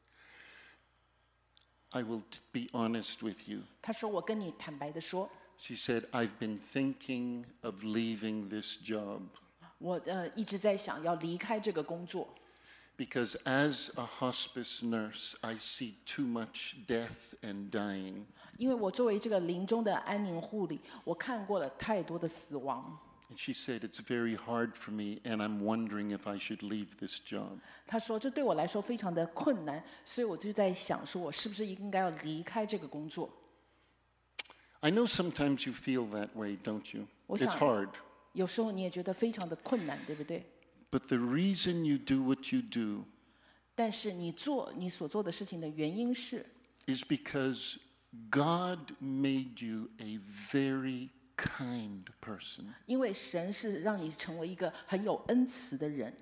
[SPEAKER 1] I will t- be honest with you.
[SPEAKER 2] 他说我跟你坦白的说，
[SPEAKER 1] She said, I've been thinking of leaving this job
[SPEAKER 2] 我呃一直在想要离开这个工作，
[SPEAKER 1] because as a hospice nurse, I see too much death and dying.
[SPEAKER 2] 因为我作为这个临终的安宁护理，我看过了太多的死亡。
[SPEAKER 1] And she said, it's very hard for me, and I'm wondering if I should leave this job.
[SPEAKER 2] 他说这对我来说非常的困难，所以我就在想说我是不是应该要离开这个工作。
[SPEAKER 1] I know sometimes you feel that way, don't you?
[SPEAKER 2] 我
[SPEAKER 1] It's
[SPEAKER 2] 想
[SPEAKER 1] hard.
[SPEAKER 2] 有时候你也觉得非常的困难，对不对？
[SPEAKER 1] But the reason you do what you do
[SPEAKER 2] 但是你做你所做的事情的原因是，
[SPEAKER 1] is because God made you a very kind person.
[SPEAKER 2] 因为神是让你成为一个很有恩慈的人。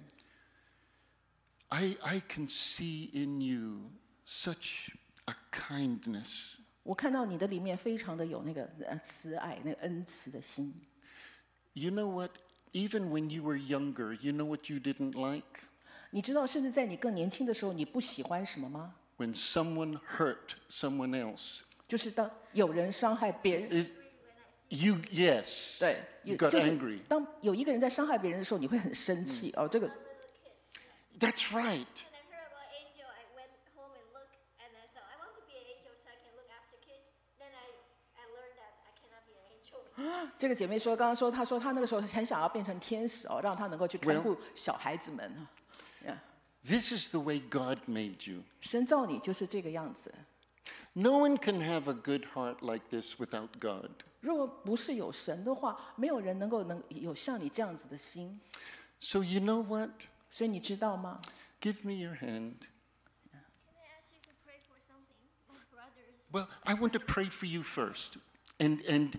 [SPEAKER 1] I, I can see in you such a kindness.
[SPEAKER 2] 我看到你的里面非常的有那个呃慈爱，那个恩慈的心。
[SPEAKER 1] You know what? Even when you were younger, you know what you didn't like?
[SPEAKER 2] 你知道，甚至在你更年轻的时候，你不喜欢什么吗？
[SPEAKER 1] When someone hurt someone else.
[SPEAKER 2] 就是当有人伤害别人，
[SPEAKER 1] Is, you, yes.
[SPEAKER 2] 对，
[SPEAKER 1] You
[SPEAKER 2] 有
[SPEAKER 1] got
[SPEAKER 2] 就是
[SPEAKER 1] angry.
[SPEAKER 2] 当有一个人在伤害别人的时候，你会很生气。哦，这个
[SPEAKER 1] That's right.
[SPEAKER 3] When I heard about angel, I went home and looked, and I thought I want to be an angel so I can look after kids. Then I, I learned that I cannot be an angel.
[SPEAKER 2] 这个姐妹说，刚刚说，她说她那个时候很想要变成天使哦，让她能够去看
[SPEAKER 1] Well-
[SPEAKER 2] 顾小孩子们。Yeah，
[SPEAKER 1] This is the way God made you.
[SPEAKER 2] 神造你就是这个样子。
[SPEAKER 1] No one can have a good heart like this without God.
[SPEAKER 2] 如果不是有神的话，没有人能够能有像你这样子的心。
[SPEAKER 1] So you know what?
[SPEAKER 2] 所以你知道吗？
[SPEAKER 1] Give me your hand.
[SPEAKER 3] Can I ask you to pray for something? My brothers.
[SPEAKER 1] Well, I want to pray for you first. And and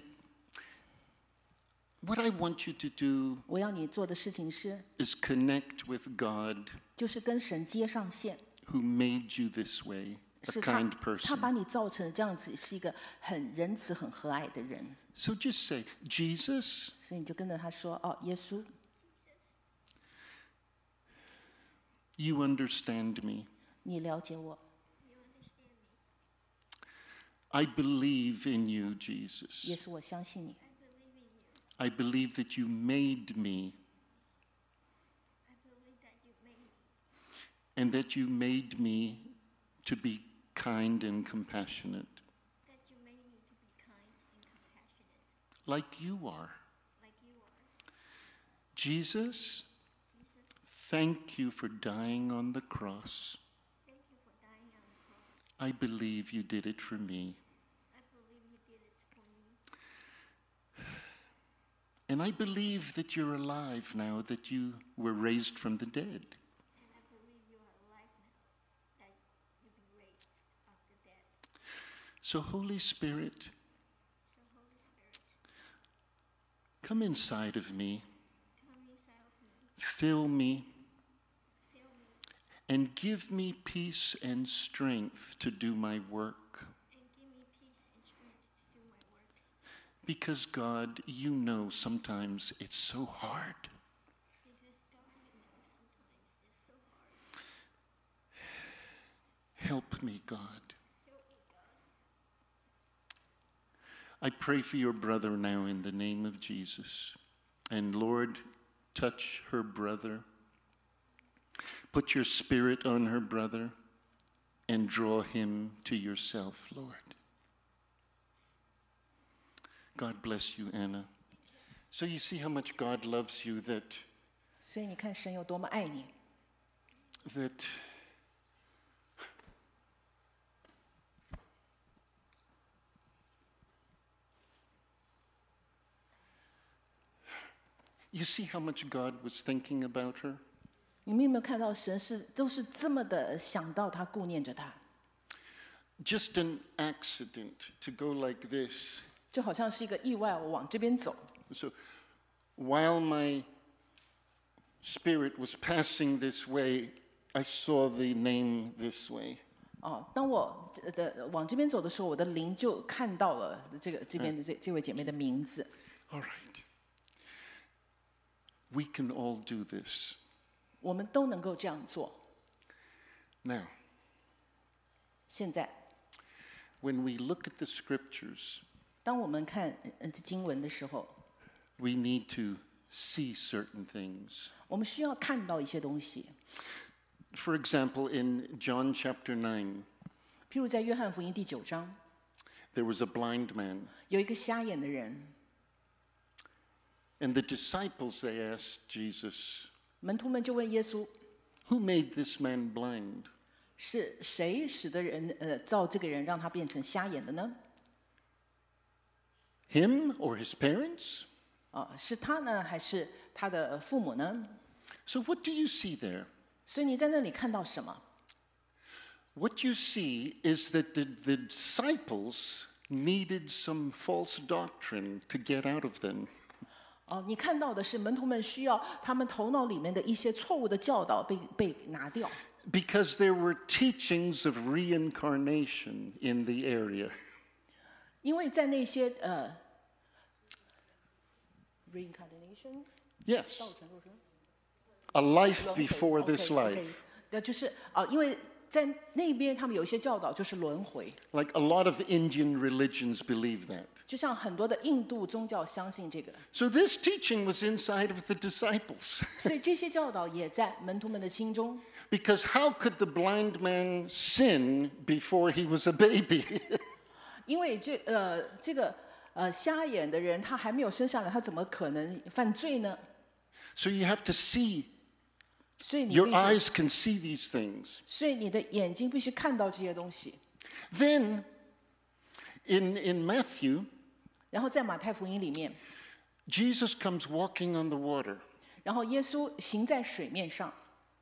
[SPEAKER 1] what I want you to do
[SPEAKER 2] 我要你做的事情是，
[SPEAKER 1] is connect with God
[SPEAKER 2] 就是跟神接上线。
[SPEAKER 1] who made you this way, a
[SPEAKER 2] 是他
[SPEAKER 1] kind，
[SPEAKER 2] 他把
[SPEAKER 1] person.
[SPEAKER 2] 你造成这样子，是一个很仁慈、很和蔼的人。
[SPEAKER 1] So just say, Jesus,
[SPEAKER 2] 所以你就跟着他说：“哦，耶稣，
[SPEAKER 1] you understand me.
[SPEAKER 2] 你了解我，
[SPEAKER 1] I believe in you, Jesus.
[SPEAKER 2] 耶稣，我相信你。
[SPEAKER 1] I believe that you made me
[SPEAKER 3] I believe that you made me.
[SPEAKER 1] and that you made me to be kind and compassionate,
[SPEAKER 3] that you made me to be kind and compassionate,
[SPEAKER 1] like you are.
[SPEAKER 3] like you are.
[SPEAKER 1] Jesus,
[SPEAKER 3] Jesus,
[SPEAKER 1] thank you for dying on the cross.
[SPEAKER 3] thank you for dying on the cross.
[SPEAKER 1] I believe you did it for me.
[SPEAKER 3] I believe you did it for me.
[SPEAKER 1] And I believe that you're alive now, that you were raised from the dead.
[SPEAKER 3] And I believe you are alive now, that you've been raised from the dead.
[SPEAKER 1] So, Holy Spirit,
[SPEAKER 3] So Holy Spirit,
[SPEAKER 1] come inside of me,
[SPEAKER 3] come inside of me,
[SPEAKER 1] fill me,
[SPEAKER 3] fill me,
[SPEAKER 1] and give me peace and strength to do my work.
[SPEAKER 3] and give me peace and strength to do my work.
[SPEAKER 1] Because, God, you know sometimes it's so hard.
[SPEAKER 3] Because God, I know sometimes it's so hard.
[SPEAKER 1] Help me, God.
[SPEAKER 3] Help me, God.
[SPEAKER 1] I pray for your brother now in the name of Jesus. And Lord, touch her brother. Put your spirit on her brother and draw him to yourself, Lord. God bless you, Anna. So you see how much God loves you, that,
[SPEAKER 2] 所以你看神有多么爱你，
[SPEAKER 1] that you see how much God was thinking about her?
[SPEAKER 2] 你们有没有看到神是都是这么的想到他，顾念着他，
[SPEAKER 1] Just an accident to go like this.
[SPEAKER 2] 就好像是一个意外，我往这边走。
[SPEAKER 1] So while my spirit was passing this way, I saw the name this way.
[SPEAKER 2] 哦，当我呃的往这边走的时候，我的灵就看到了这个这边的这这位姐妹的名字。
[SPEAKER 1] All right. We can all do this.
[SPEAKER 2] 我们都能够这样做。
[SPEAKER 1] Now,
[SPEAKER 2] 现在，
[SPEAKER 1] when we look at the scriptures,
[SPEAKER 2] 当我们看呃经文的时候，
[SPEAKER 1] we need to see certain things.
[SPEAKER 2] 我们需要看到一些东西。
[SPEAKER 1] For example, in John chapter nine,
[SPEAKER 2] 譬如在约翰福音第九章，
[SPEAKER 1] there was a blind man,
[SPEAKER 2] 有一个瞎眼的人，
[SPEAKER 1] and the disciples, they asked Jesus,
[SPEAKER 2] 门徒们就问耶稣：
[SPEAKER 1] who made this man blind?
[SPEAKER 2] 是谁使得人呃造这个人让他变成瞎眼的呢？
[SPEAKER 1] Him or his parents?
[SPEAKER 2] 啊，是他呢，还是他的父母呢？
[SPEAKER 1] So what do you see there?
[SPEAKER 2] 所以你在那里看到什么？
[SPEAKER 1] What you see is that the, the disciples needed some false doctrine to get out of them.
[SPEAKER 2] 哦，你看到的是门徒们需要他们头脑里面的一些错误的教导被被拿掉，
[SPEAKER 1] Because there were teachings of reincarnation in the area.
[SPEAKER 2] 因为在那些呃 reincarnation
[SPEAKER 1] Yes,
[SPEAKER 2] 倒传入生
[SPEAKER 1] a life
[SPEAKER 2] 轮回
[SPEAKER 1] before this
[SPEAKER 2] OK，OK，
[SPEAKER 1] life.
[SPEAKER 2] 呃，就是啊，因为在那边他们有一些教导就是轮回，
[SPEAKER 1] Like a lot of Indian religions believe that.
[SPEAKER 2] 就像很多的印度宗教相信这个，
[SPEAKER 1] So this teaching was inside of the disciples.
[SPEAKER 2] 所以这些教导也在门徒们的心中。
[SPEAKER 1] Because how could the blind man sin before he was a baby?
[SPEAKER 2] 因为这呃这个呃瞎眼的人他还没有生下来，他怎么可能犯罪呢？
[SPEAKER 1] So you have to see.
[SPEAKER 2] 所以你
[SPEAKER 1] Your
[SPEAKER 2] 必须，
[SPEAKER 1] eyes can see these things.
[SPEAKER 2] 所以你的眼睛必须看到这些东西。
[SPEAKER 1] Then, in, in Matthew,
[SPEAKER 2] 然后在马太福音里面，
[SPEAKER 1] Jesus comes walking on the water.
[SPEAKER 2] 然后耶稣行在水面上，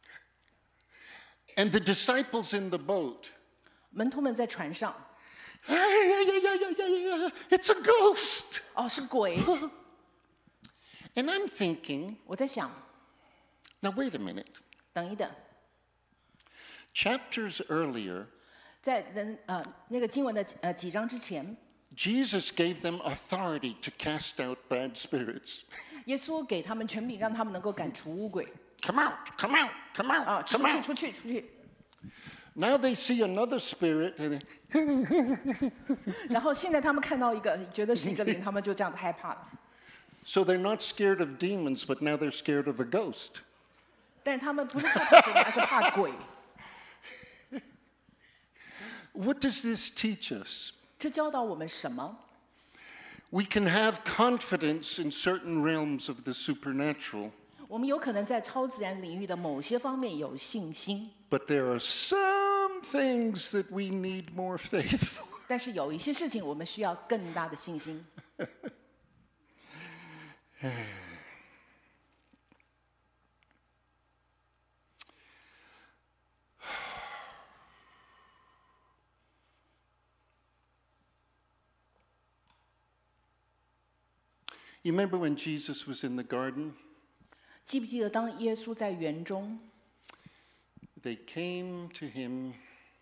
[SPEAKER 1] And the disciples in the boat,
[SPEAKER 2] 门徒们在船上，
[SPEAKER 1] "Ah, yeah, yeah, yeah, yeah, yeah, yeah, it's a ghost."
[SPEAKER 2] 哦，是鬼。
[SPEAKER 1] And I'm thinking,
[SPEAKER 2] 我在想，
[SPEAKER 1] now wait a minute.
[SPEAKER 2] 等一等，
[SPEAKER 1] Chapters earlier,
[SPEAKER 2] 在人呃那个经文的呃几章之前，
[SPEAKER 1] Jesus gave them authority to cast out bad spirits.
[SPEAKER 2] 耶稣给他们权柄，让他们能够赶除污鬼
[SPEAKER 1] Come out, come out, come
[SPEAKER 2] 啊，
[SPEAKER 1] out,
[SPEAKER 2] 出
[SPEAKER 1] come
[SPEAKER 2] 去，
[SPEAKER 1] out.
[SPEAKER 2] 出去，出去。
[SPEAKER 1] Now they see another spirit, and they-
[SPEAKER 2] 然后现在他们看到一个，觉得是一个灵，他们就这样子害怕了。
[SPEAKER 1] so they're not scared of demons, but now they're scared of a ghost.
[SPEAKER 2] 但是他们不是害怕神，而是怕鬼。
[SPEAKER 1] What does this teach us?
[SPEAKER 2] 这教导我们什么？
[SPEAKER 1] We can have confidence in certain realms of the supernatural,
[SPEAKER 2] 我们有可能在超自然领域的某些方面有信心，
[SPEAKER 1] but there are some things that we need more faith for.
[SPEAKER 2] 但是有一些事情我们需要更大的信心。
[SPEAKER 1] You remember when Jesus was in the garden?
[SPEAKER 2] 记不记得当耶稣在园中，
[SPEAKER 1] They came to him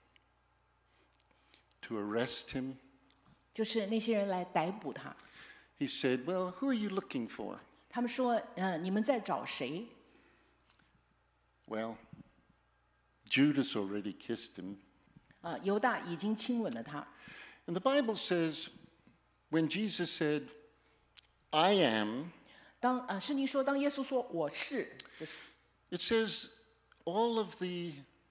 [SPEAKER 1] to arrest him.
[SPEAKER 2] 就是那些人来逮捕他。
[SPEAKER 1] He said, "Well, who are you looking for?"
[SPEAKER 2] 他们说：“嗯、你们在找谁
[SPEAKER 1] Well, Judas already kissed him.
[SPEAKER 2] 啊、犹大已经亲吻了他。
[SPEAKER 1] And the Bible says, when Jesus said, I am,
[SPEAKER 2] 当呃，圣经说，当耶稣说我是的时
[SPEAKER 1] it says all of the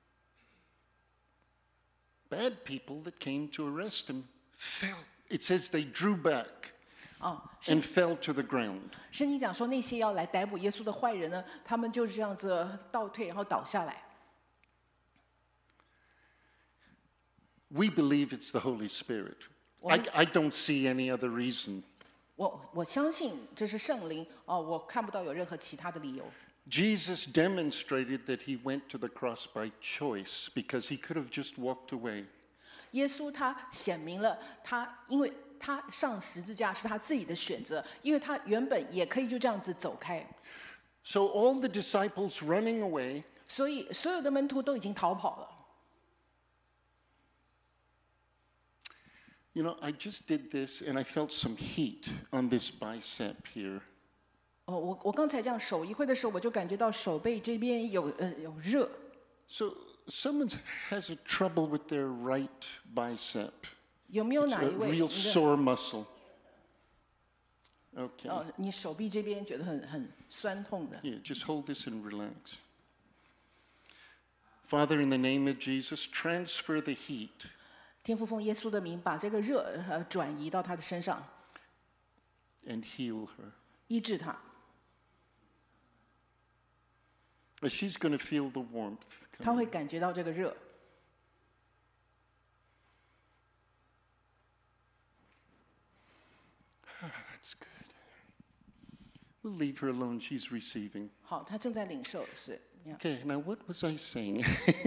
[SPEAKER 1] bad people that came to arrest him fell. It says they drew back
[SPEAKER 2] 啊，圣
[SPEAKER 1] and fell to the ground.
[SPEAKER 2] 圣经讲说那些要来逮捕耶稣的坏人呢，他们就是这样子倒退，然后倒下来。
[SPEAKER 1] We believe it's the Holy Spirit. I, I don't see any other reason.
[SPEAKER 2] 我我相信这是圣灵哦，我看不到有任何其他的理由。
[SPEAKER 1] Jesus demonstrated that he went to the cross by choice because he could have just walked away.
[SPEAKER 2] 耶稣他显明了他，因为他上十字架是他自己的选择，因为他原本也可以就这样子走开。
[SPEAKER 1] So all the disciples running away,
[SPEAKER 2] 所以所有的门徒都已经逃跑了。
[SPEAKER 1] you know, I just did this and I felt some heat on this bicep here.
[SPEAKER 2] 哦，我我刚才这样手一挥的时候，我就感觉到手背这边有呃有热。
[SPEAKER 1] So someone has a trouble with their right bicep.
[SPEAKER 2] 有没有
[SPEAKER 1] It's
[SPEAKER 2] 哪
[SPEAKER 1] a
[SPEAKER 2] 一位？
[SPEAKER 1] real
[SPEAKER 2] 你的
[SPEAKER 1] sore muscle. Okay.
[SPEAKER 2] 哦，你手臂这边觉得很很酸痛的。
[SPEAKER 1] Yeah, just hold this and relax. Father, in the name of Jesus, transfer the heat
[SPEAKER 2] 天父奉耶稣的名，把这个热呃转移到他的身上，
[SPEAKER 1] and heal her.
[SPEAKER 2] 医治他。
[SPEAKER 1] But she's going to feel the warmth.
[SPEAKER 2] 他会感觉到这个热。
[SPEAKER 1] That's good. We'll leave her alone. She's receiving.
[SPEAKER 2] 好，他正在领受，是。呀
[SPEAKER 1] Okay, now what was I saying?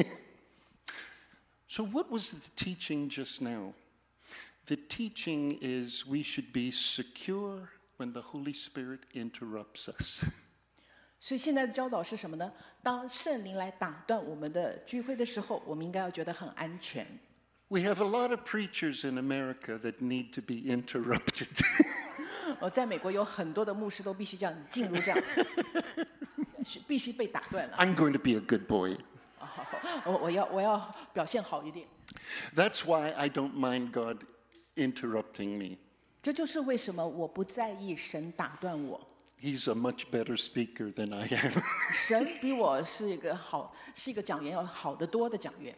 [SPEAKER 1] So, what was the teaching just now? The teaching is we should be secure when the Holy Spirit interrupts us.
[SPEAKER 2] 所以现在的教导是什么呢？当圣灵来打断我们的聚会的时候，我们应该要觉得很安全。
[SPEAKER 1] We have a lot of preachers in America that need to be interrupted.
[SPEAKER 2] 哦，在美国有很多的牧师都必须这样子进入这样，是必须被打断了。
[SPEAKER 1] I'm going to be a good boy.
[SPEAKER 2] 好，我我要我要表现好一点。
[SPEAKER 1] That's why I don't mind God interrupting me.
[SPEAKER 2] 这就是为什么我不在意神打断我。
[SPEAKER 1] He's a much better speaker than I am.
[SPEAKER 2] 神比我是一个好，是一个讲员要好得多的讲员。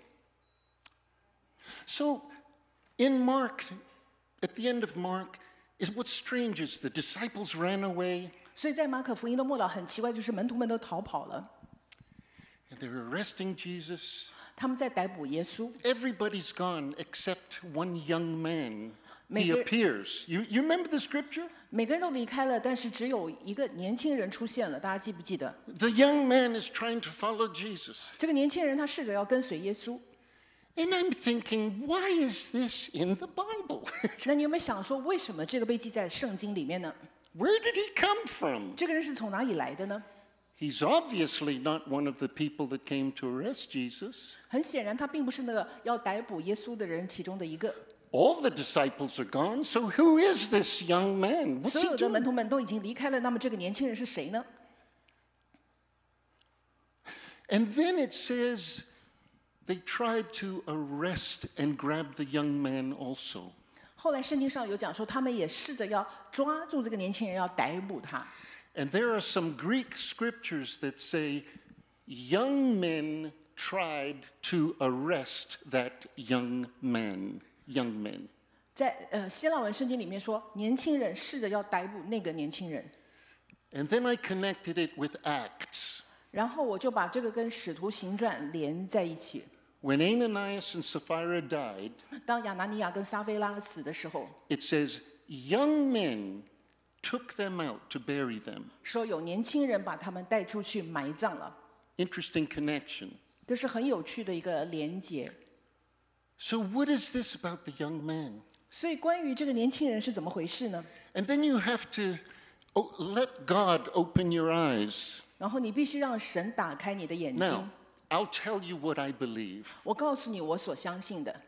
[SPEAKER 1] So, in Mark, at the end of Mark, is what's strange is the disciples ran away
[SPEAKER 2] 所以在马可福音的末了，很奇怪，就是门徒们都逃跑了，
[SPEAKER 1] and they're arresting Jesus.
[SPEAKER 2] 他们在逮捕耶稣。
[SPEAKER 1] Everybody's gone except one young man. He
[SPEAKER 2] Make it-
[SPEAKER 1] appears. You, you remember the scripture?
[SPEAKER 2] 每个人都离开了，但是只有一个年轻人出现了，大家记不记得？
[SPEAKER 1] The young man is trying to follow Jesus.
[SPEAKER 2] 这个年轻人他试着要跟随耶稣。
[SPEAKER 1] And I'm thinking, why is this in the Bible?
[SPEAKER 2] 那你有没有想说，为什么这个被记在圣经里面呢？
[SPEAKER 1] Where did he come from?
[SPEAKER 2] 这个人是从哪里来的呢？
[SPEAKER 1] He's obviously not one of the people that came to arrest Jesus.
[SPEAKER 2] 很显然，他并不是那个要逮捕耶稣的人其中的一个。
[SPEAKER 1] All the disciples are gone, so who is this young man? What's
[SPEAKER 2] 所
[SPEAKER 1] he
[SPEAKER 2] 有的门
[SPEAKER 1] doing?
[SPEAKER 2] 徒们都已经离开了，那么这个年轻人是谁呢？
[SPEAKER 1] And then it says they tried to arrest and grab the young man also.
[SPEAKER 2] 后来圣经上有讲说，他们也试着要抓住这个年轻人，要逮捕他。
[SPEAKER 1] And there are some Greek scriptures that say young men tried to arrest that young man, young men.
[SPEAKER 2] 在呃希腊文圣经里面说，年轻人试着要逮捕那个年轻人，
[SPEAKER 1] And then I connected it with Acts.
[SPEAKER 2] 然后我就把这个跟使徒行传连在一起。
[SPEAKER 1] When Ananias and Sapphira died,
[SPEAKER 2] 当亚拿尼亚跟撒菲拉死的时候，
[SPEAKER 1] it says, young men took them out to bury them.
[SPEAKER 2] 说有年轻人把他们带出去埋葬了，
[SPEAKER 1] Interesting connection.
[SPEAKER 2] 这是很有趣的一个连结。
[SPEAKER 1] So, what is this about the young man?
[SPEAKER 2] 所以关于这个年轻人是怎么回事呢？
[SPEAKER 1] And then you have to oh, let God open your eyes.
[SPEAKER 2] 然后你必须让神打开你的眼
[SPEAKER 1] Now,
[SPEAKER 2] 睛。
[SPEAKER 1] I'll tell you what I believe.
[SPEAKER 2] 我告诉你我所相信的。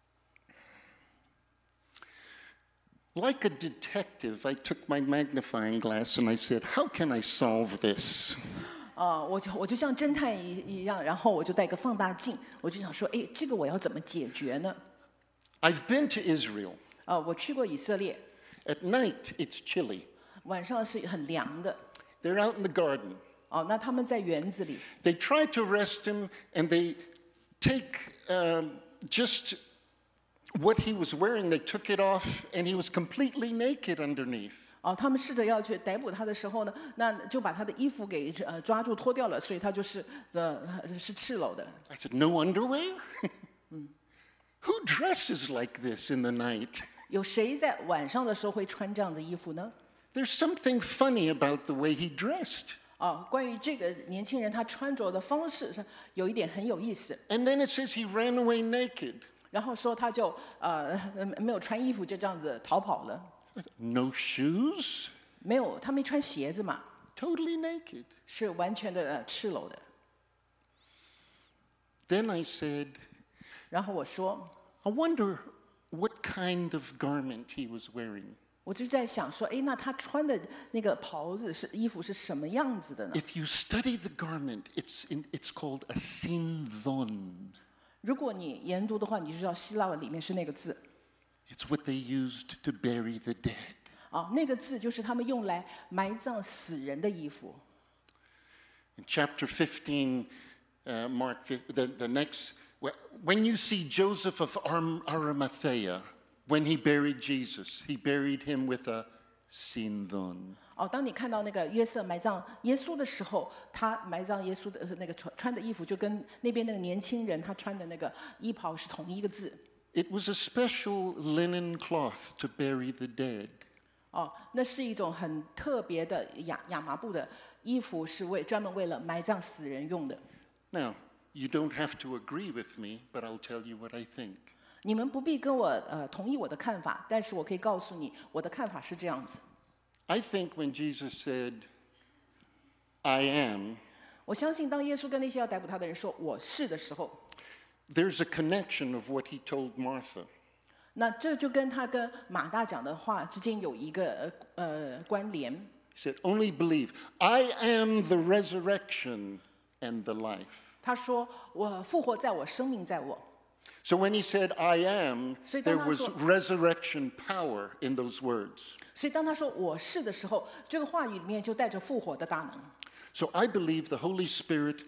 [SPEAKER 1] Like a detective, I took my magnifying glass and I said, how can I solve this?
[SPEAKER 2] 啊、我就我就像侦探一一样，然后我就带个放大镜，我就想说，哎，这个我要怎么解决呢？
[SPEAKER 1] I've been to Israel.
[SPEAKER 2] 啊、我去过以色列，
[SPEAKER 1] At night, it's chilly.
[SPEAKER 2] 晚上是很凉的。
[SPEAKER 1] They're out in the garden.
[SPEAKER 2] 哦，那他们在园子里，
[SPEAKER 1] They try to arrest him and they take um, just what he was wearing, they took it off and he was completely naked underneath.
[SPEAKER 2] 哦，他们试着要去逮捕他的时候呢，那就把他的衣服给呃抓住脱掉了，所以他就是呃是赤裸的。
[SPEAKER 1] I said, no underwear? Who dresses like this in the night?
[SPEAKER 2] 有谁在晚上的时候会穿这样的衣服呢？
[SPEAKER 1] There's something funny about the way he dressed.
[SPEAKER 2] 哦，关于这个年轻人他穿着的方式是有一点很有意思。
[SPEAKER 1] And then it says he ran away naked.
[SPEAKER 2] 然后说他就呃没有穿衣服，就这样子逃跑了。
[SPEAKER 1] No shoes,
[SPEAKER 2] 没有，他没穿鞋子嘛，
[SPEAKER 1] totally naked.
[SPEAKER 2] 是完全的呃赤裸的。
[SPEAKER 1] Then I said,
[SPEAKER 2] 然后我说，
[SPEAKER 1] I wonder what kind of garment he was wearing.
[SPEAKER 2] 我就在想说，哎，那他穿的那个袍子是衣服是什么样子的呢？
[SPEAKER 1] If you study the garment, it's, in, it's called a sindon.
[SPEAKER 2] 如果你研读的话，你就知道希腊文里面是那个字。
[SPEAKER 1] It's what they used to bury the dead.
[SPEAKER 2] 啊，那个字就是他们用来埋葬死人的衣服。
[SPEAKER 1] In chapter fifteen, uh, Mark, the, the next, when you see Joseph of Ar- Arimathea, when he buried Jesus, he buried him with a sindon.
[SPEAKER 2] 哦，当你看到那个约瑟埋葬耶稣的时候，他埋葬耶稣的呃那个穿穿的衣服，就跟那边那个年轻人他穿的那个衣袍是同一个字。
[SPEAKER 1] It was a special linen cloth to bury the dead.
[SPEAKER 2] 哦，那是一种很特别的亚亚麻布的衣服，是为专门为了埋葬死人用的。
[SPEAKER 1] Now, you don't have to agree with me, but I'll tell you what I think.
[SPEAKER 2] 你们不必跟我呃同意我的看法，但是我可以告诉你，我的看法是这样子。
[SPEAKER 1] I think when Jesus said, I am,
[SPEAKER 2] 我相信当耶稣跟那些要逮捕他的人说我是的时候，
[SPEAKER 1] there's a connection of what he told Martha.
[SPEAKER 2] 那这就跟他跟马大讲的话之间有一个呃呃关联。
[SPEAKER 1] He said, only believe. I am the resurrection and the life.
[SPEAKER 2] 他说我复活在我，生命在我。
[SPEAKER 1] So when he said, I am,
[SPEAKER 2] 所以当
[SPEAKER 1] there
[SPEAKER 2] 他
[SPEAKER 1] was
[SPEAKER 2] 说-
[SPEAKER 1] resurrection power in those words.
[SPEAKER 2] 所以当他说我是的时候，这个话语里面就带着复活的大能。
[SPEAKER 1] So I believe the Holy Spirit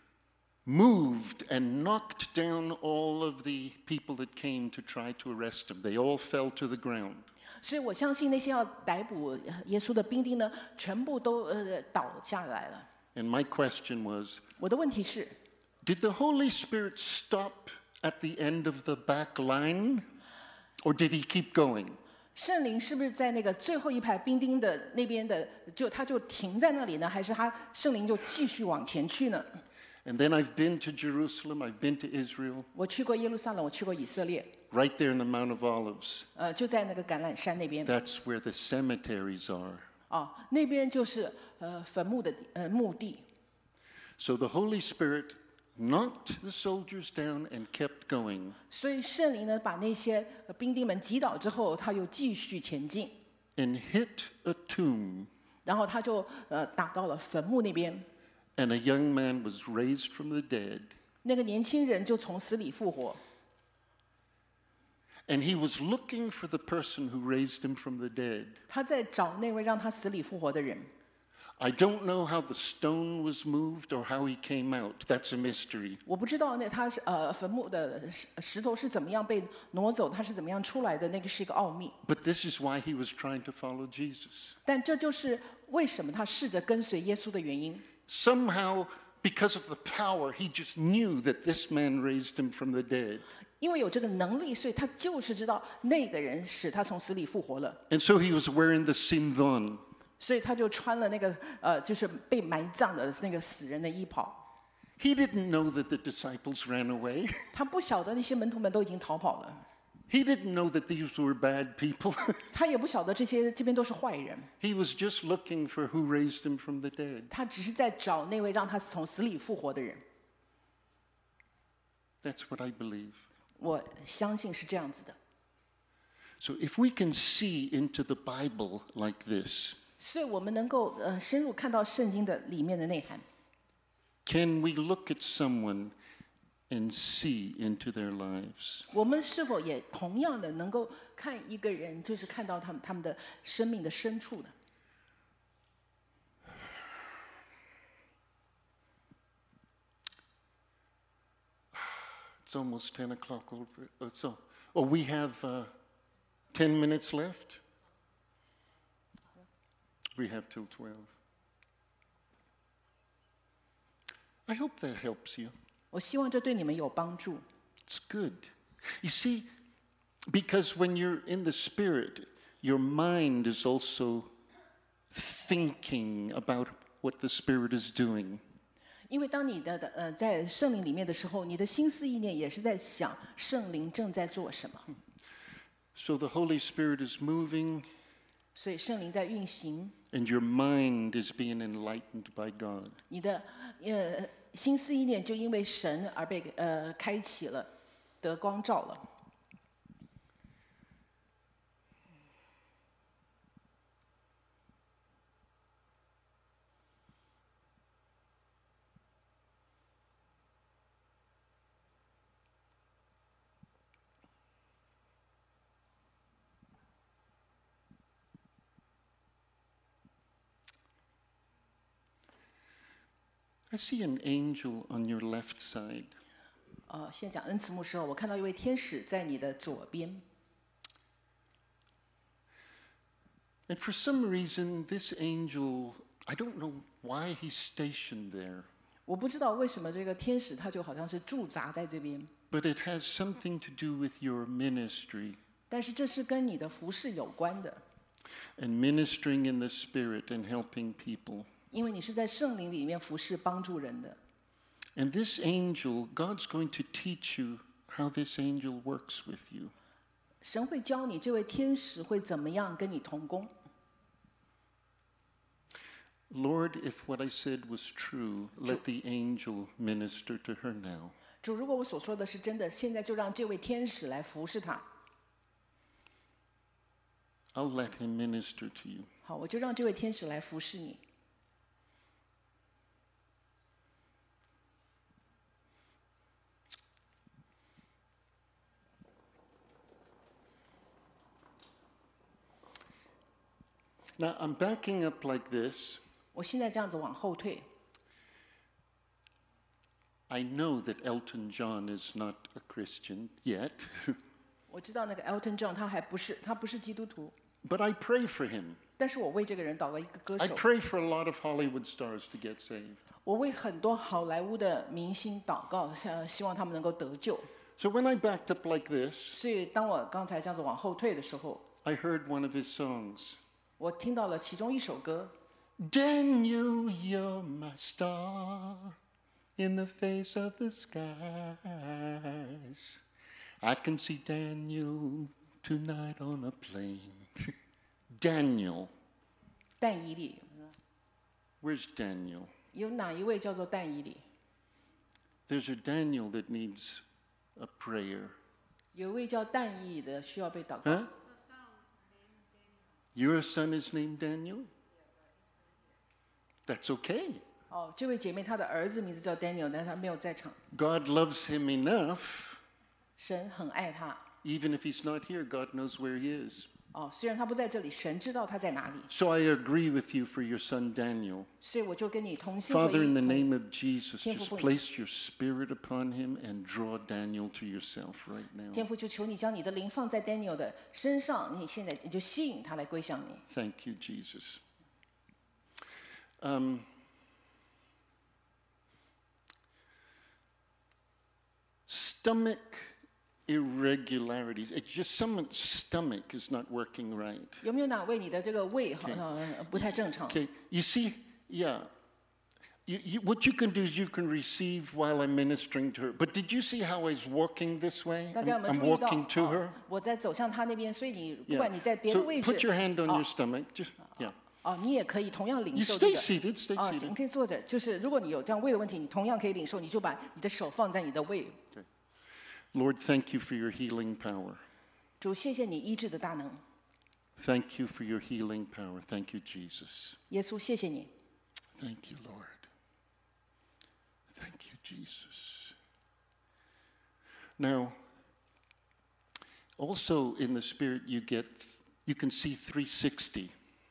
[SPEAKER 1] moved and knocked down all of the people that came to try to arrest him. They all fell to the ground.
[SPEAKER 2] 所以我相信那些要逮捕耶稣的兵丁呢，全部都呃倒下来了。
[SPEAKER 1] And my question was,
[SPEAKER 2] 我的问题是，
[SPEAKER 1] did the Holy Spirit stop at the end of the back line? Or did he keep going?
[SPEAKER 2] 圣灵是不是在那个最后一排兵丁的那边的，就他就停在那里呢，还是他圣灵就继续往前去呢？
[SPEAKER 1] And then I've been to Jerusalem, I've been to Israel,
[SPEAKER 2] 我去过耶路撒冷，我去过以色列，
[SPEAKER 1] right there in the Mount of Olives.
[SPEAKER 2] 呃，就在那个橄榄山那边。
[SPEAKER 1] That's where the cemeteries are.
[SPEAKER 2] 哦，那边就是呃坟墓的地呃墓地。
[SPEAKER 1] So the Holy Spirit knocked the soldiers down and kept going.
[SPEAKER 2] 所以圣灵呢，把那些呃兵丁们击倒之后，他又继续前进，
[SPEAKER 1] And hit a tomb,
[SPEAKER 2] 然后他就呃打到了坟墓那边。
[SPEAKER 1] and a young man was raised from the dead.
[SPEAKER 2] 那个年轻人就从死里复活，
[SPEAKER 1] And he was looking for the person who raised him from the dead.
[SPEAKER 2] 他在找那位让他死里复活的人。
[SPEAKER 1] I don't know how the stone was moved or how he came out. That's a mystery.
[SPEAKER 2] 我不知道那他是呃坟墓的石石头是怎么样被挪走，他是怎么样出来的，那个是一个奥秘。
[SPEAKER 1] But this is why he was trying to follow Jesus.
[SPEAKER 2] 但这就是为什么他试着跟随耶稣的原因。
[SPEAKER 1] Somehow, because of the power, he just knew that this man raised him from the dead.
[SPEAKER 2] 因为有这个能力，所以他就是知道那个人使他从死里复活了，
[SPEAKER 1] And so he was wearing the sindon.
[SPEAKER 2] 所以他就穿了那个呃，就是被埋葬的那个死人的衣袍。
[SPEAKER 1] He didn't know that the disciples ran away.
[SPEAKER 2] 他不晓得那些门徒们都已经逃跑了，
[SPEAKER 1] He didn't know that these were bad people.
[SPEAKER 2] 他也不晓得这些这边都是坏人，
[SPEAKER 1] He was just looking for who raised him from the dead.
[SPEAKER 2] 他只是在找那位让他从死里复活的人。
[SPEAKER 1] That's what I believe.
[SPEAKER 2] 我相信是这样子的。
[SPEAKER 1] So if we can see into the Bible like this,
[SPEAKER 2] 所以我们能够呃深入看到圣经的里面的内涵。
[SPEAKER 1] can we look at someone and see into their lives?
[SPEAKER 2] 我们是否也同样的能够看一个人，就是看到他们他们的生命的深处呢？
[SPEAKER 1] It's almost ten o'clock over. Oh, so, oh, we have uh, ten minutes left. We have till twelve. I hope that helps you.
[SPEAKER 2] 我希望这对你们有帮助。
[SPEAKER 1] It's good. You see, because when you're in the Spirit, your mind is also thinking about what the Spirit is doing.
[SPEAKER 2] 因为当你的的呃在圣灵里面的时候，你的心思意念也是在想圣灵正在做什么，
[SPEAKER 1] So the Holy Spirit is moving,
[SPEAKER 2] 所以圣灵在运行，
[SPEAKER 1] and your mind is being enlightened by God.
[SPEAKER 2] 你的呃心思意念就因为神而被呃开启了，得光照了。
[SPEAKER 1] I see an angel on your left side.
[SPEAKER 2] 呃，现在讲恩慈牧师哦，我看到一位天使在你的左边，
[SPEAKER 1] And for some reason, this angel, I don't know why he's stationed there,
[SPEAKER 2] 我不知道为什么这个天使他就好像是驻扎在这边，
[SPEAKER 1] but it has something to do with your ministry
[SPEAKER 2] 但是这是跟你的服饰有关的，
[SPEAKER 1] and ministering in the Spirit and helping people.
[SPEAKER 2] 因为你是在圣灵里面服侍帮助人的。
[SPEAKER 1] And this angel, God's going to teach you how this angel works with you.
[SPEAKER 2] 神会教你这位天使会怎么样跟你同工。
[SPEAKER 1] Lord, if what I said was true, let the angel minister to her now.
[SPEAKER 2] 主，如果我所说的是真的，现在就让这位天使来服侍他。
[SPEAKER 1] I'll let him minister to you.
[SPEAKER 2] 好，我就让这位天使来服侍你。
[SPEAKER 1] Now, I'm backing up like this.
[SPEAKER 2] 我现在这样子往后退，
[SPEAKER 1] I know that Elton John is not a Christian yet,
[SPEAKER 2] 我知道那个 Elton John 他还不是他不是基督徒，
[SPEAKER 1] but I pray for him.
[SPEAKER 2] 但是我为这个人祷告一个歌
[SPEAKER 1] I
[SPEAKER 2] 手，
[SPEAKER 1] pray for a lot of Hollywood stars to get saved.
[SPEAKER 2] 我为很多好莱坞的明星祷告，想希望他们能够得救。
[SPEAKER 1] So when I backed up like this,
[SPEAKER 2] 所以当我刚才这样子往后退的时候，
[SPEAKER 1] I heard one of his songs.
[SPEAKER 2] 我听到了其中一首歌，
[SPEAKER 1] Daniel, you're my star in the face of the skies. I can see Daniel tonight on a plane. Daniel.
[SPEAKER 2] 但以理，
[SPEAKER 1] Where's Daniel?
[SPEAKER 2] 有哪一位叫做但以理？
[SPEAKER 1] There's a Daniel that needs a prayer.
[SPEAKER 2] 有一位叫但以理的需要被祷告。
[SPEAKER 1] Huh? Your son is named Daniel? That's okay.
[SPEAKER 2] 哦，这位姐妹她的儿子名字叫 Daniel，但是他没有在场。
[SPEAKER 1] God loves him enough.
[SPEAKER 2] 神很爱他，
[SPEAKER 1] Even if he's not here, God knows where he is.
[SPEAKER 2] 哦，虽然他不在这里，神知道他在哪里，
[SPEAKER 1] So I agree with you for your son Daniel.
[SPEAKER 2] 所以我就跟你同心合
[SPEAKER 1] Father, in the
[SPEAKER 2] 意。
[SPEAKER 1] name of Jesus,
[SPEAKER 2] 天父，
[SPEAKER 1] just
[SPEAKER 2] 奉-
[SPEAKER 1] place your spirit upon him and draw Daniel to yourself right now.
[SPEAKER 2] 天父就求你将你的灵放在 Daniel 的身上，你现在你就吸引他来归向你。
[SPEAKER 1] Thank you, Jesus. Um, stomach irregularities. It's just someone's stomach is not working right.
[SPEAKER 2] 有没有哪位你的这个胃好像不太正常？
[SPEAKER 1] Okay, you see, yeah. You, you, what you can do is you can receive while I'm ministering to her. But did you see how I was walking this way?
[SPEAKER 2] 大
[SPEAKER 1] I'm,
[SPEAKER 2] 家有没有
[SPEAKER 1] I'm
[SPEAKER 2] 注意到？
[SPEAKER 1] walking to her.
[SPEAKER 2] 哦我在走向他那边，所以你不
[SPEAKER 1] Yeah.
[SPEAKER 2] 管你在别的
[SPEAKER 1] So
[SPEAKER 2] 位置，
[SPEAKER 1] put your hand on
[SPEAKER 2] 哦
[SPEAKER 1] your stomach. Just yeah.
[SPEAKER 2] 哦，你也可以同样领
[SPEAKER 1] You
[SPEAKER 2] 受这
[SPEAKER 1] stay
[SPEAKER 2] 个。
[SPEAKER 1] seated. Stay
[SPEAKER 2] 啊，你
[SPEAKER 1] seated.
[SPEAKER 2] 可以坐着，就是如果你有这样胃的问题，你同样可以领受，你就把你的手放在你的胃。
[SPEAKER 1] Lord, thank you for your healing power.
[SPEAKER 2] 主，谢谢你医治的大能。
[SPEAKER 1] Thank you for your healing power. Thank you, Jesus.
[SPEAKER 2] 耶稣，谢谢你。
[SPEAKER 1] Thank you, Lord. Thank you, Jesus. Now, also in the Spirit, you get, you can see three sixty.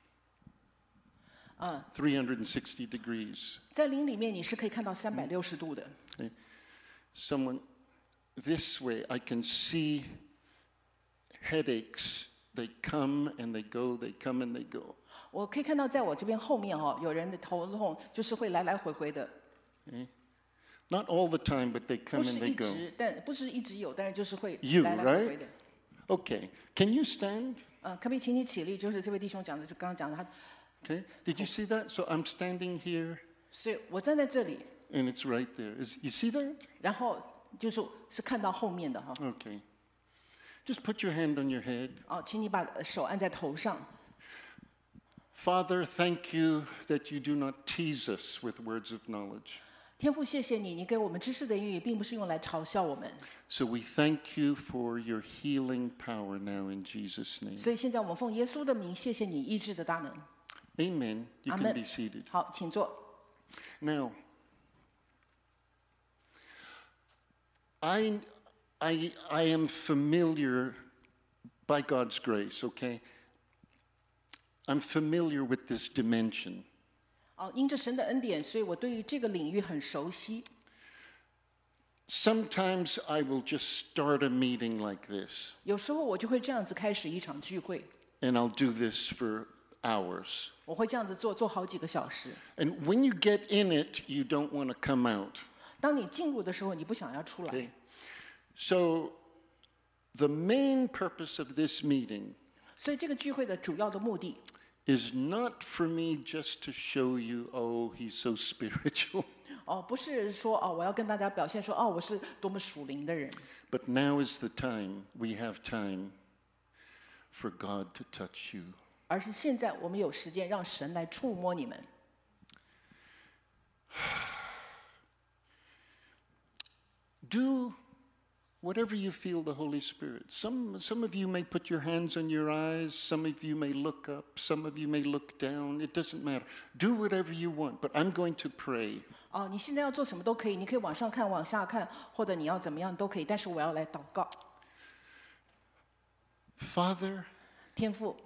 [SPEAKER 1] three hundred sixty degrees.
[SPEAKER 2] 在灵里面，你是可以看到三百六十度的。
[SPEAKER 1] Someone, this way, I can see headaches. They come and they go, they come and they go.
[SPEAKER 2] 我可以看到，在我这边后面哦，有人的头痛就是会来来回回的，
[SPEAKER 1] Not all the time, but they
[SPEAKER 2] 不
[SPEAKER 1] come
[SPEAKER 2] 是
[SPEAKER 1] and
[SPEAKER 2] 一
[SPEAKER 1] they go.
[SPEAKER 2] 直，但不是一直有，但是就是会
[SPEAKER 1] You,
[SPEAKER 2] 来来回
[SPEAKER 1] right?
[SPEAKER 2] 回的。
[SPEAKER 1] Okay. Can you stand?
[SPEAKER 2] 嗯，可不可以请你起立？就是这位弟兄讲的，就刚刚讲的，他，
[SPEAKER 1] Okay. Did you see that? So I'm standing here
[SPEAKER 2] 所以我站在这里，
[SPEAKER 1] and it's right there. Is, you see that?
[SPEAKER 2] 然后就是是看到后面的哈。
[SPEAKER 1] Okay. Just put your hand on your head.
[SPEAKER 2] 哦，请你把手按在头上。
[SPEAKER 1] Father, thank you that you do not tease us with words of knowledge.
[SPEAKER 2] 天父，谢谢你，你给我们知识的言语，并不是用来嘲笑我们。
[SPEAKER 1] So we thank you for your healing power now in Jesus' name.
[SPEAKER 2] 所以现在我们奉耶稣的名，谢谢你医治的大能。
[SPEAKER 1] Amen. You
[SPEAKER 2] 阿
[SPEAKER 1] can
[SPEAKER 2] 门
[SPEAKER 1] be seated.
[SPEAKER 2] 好，请坐。
[SPEAKER 1] Now, I, I, I am familiar by God's grace, okay? I'm familiar with this dimension.
[SPEAKER 2] 哦，因着神的恩典，所以我对于这个领域很熟悉。
[SPEAKER 1] Sometimes I will just start a meeting like this,
[SPEAKER 2] 有时候我就会这样子开始一场聚会，
[SPEAKER 1] and I'll do this for hours.
[SPEAKER 2] 我会这样子做，做好几个小时。
[SPEAKER 1] And when you get in it, you don't want to come out.
[SPEAKER 2] 当你进入的时候，你不想要出来。
[SPEAKER 1] Okay? So, the main purpose of this meeting
[SPEAKER 2] 所以这个聚会的主要的目的，
[SPEAKER 1] is not for me just to show you, oh, he's so spiritual.
[SPEAKER 2] 哦，不是说哦，我要跟大家表现说哦，我是多么属灵的人。
[SPEAKER 1] But now is the time, we have time for God to touch you.
[SPEAKER 2] 而是现在我们有时间让神来触摸你们。
[SPEAKER 1] Do whatever you feel the Holy Spirit. Some, some of you may put your hands on your eyes, some of you may look up, some of you may look down. It doesn't matter. Do whatever you want, but I'm going to pray.
[SPEAKER 2] 哦，你现在要做什么都可以，你可以往上看、往下看，或者你要怎么样都可以。但是我要来祷告，
[SPEAKER 1] Father,
[SPEAKER 2] 天父，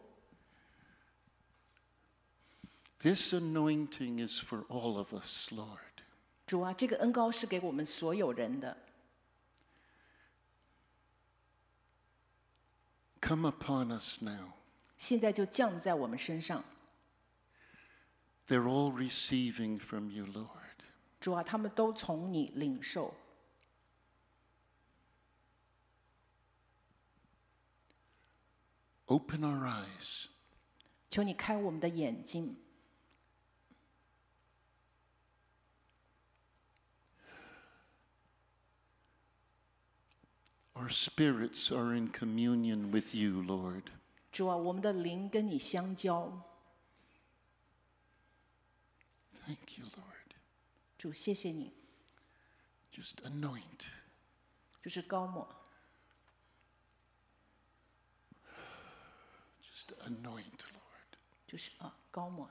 [SPEAKER 1] this anointing is for all of us, Lord.
[SPEAKER 2] 主啊，这个恩膏是给我们所有人的。
[SPEAKER 1] Come upon us now.
[SPEAKER 2] 现在就降在我们身上，
[SPEAKER 1] They're all receiving from you, Lord.
[SPEAKER 2] 主啊，他们都从你领受。
[SPEAKER 1] Open our eyes.
[SPEAKER 2] 求你开我们的眼睛，
[SPEAKER 1] Our spirits are in communion with you, Lord.
[SPEAKER 2] 主啊，我们的灵跟你相交。
[SPEAKER 1] Thank you, Lord.
[SPEAKER 2] 主，谢谢你，
[SPEAKER 1] Just anoint.
[SPEAKER 2] 就是高抹，
[SPEAKER 1] Just anoint, Lord.
[SPEAKER 2] 就是啊高抹。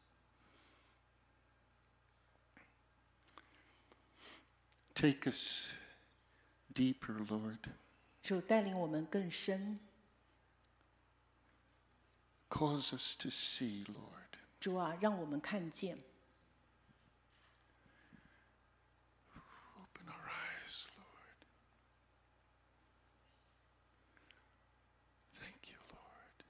[SPEAKER 1] Take us deeper, Lord.
[SPEAKER 2] 主带领我们更深，
[SPEAKER 1] Cause us to see, Lord.
[SPEAKER 2] 主啊，让我们看见。
[SPEAKER 1] Open our eyes, Lord. Thank you, Lord.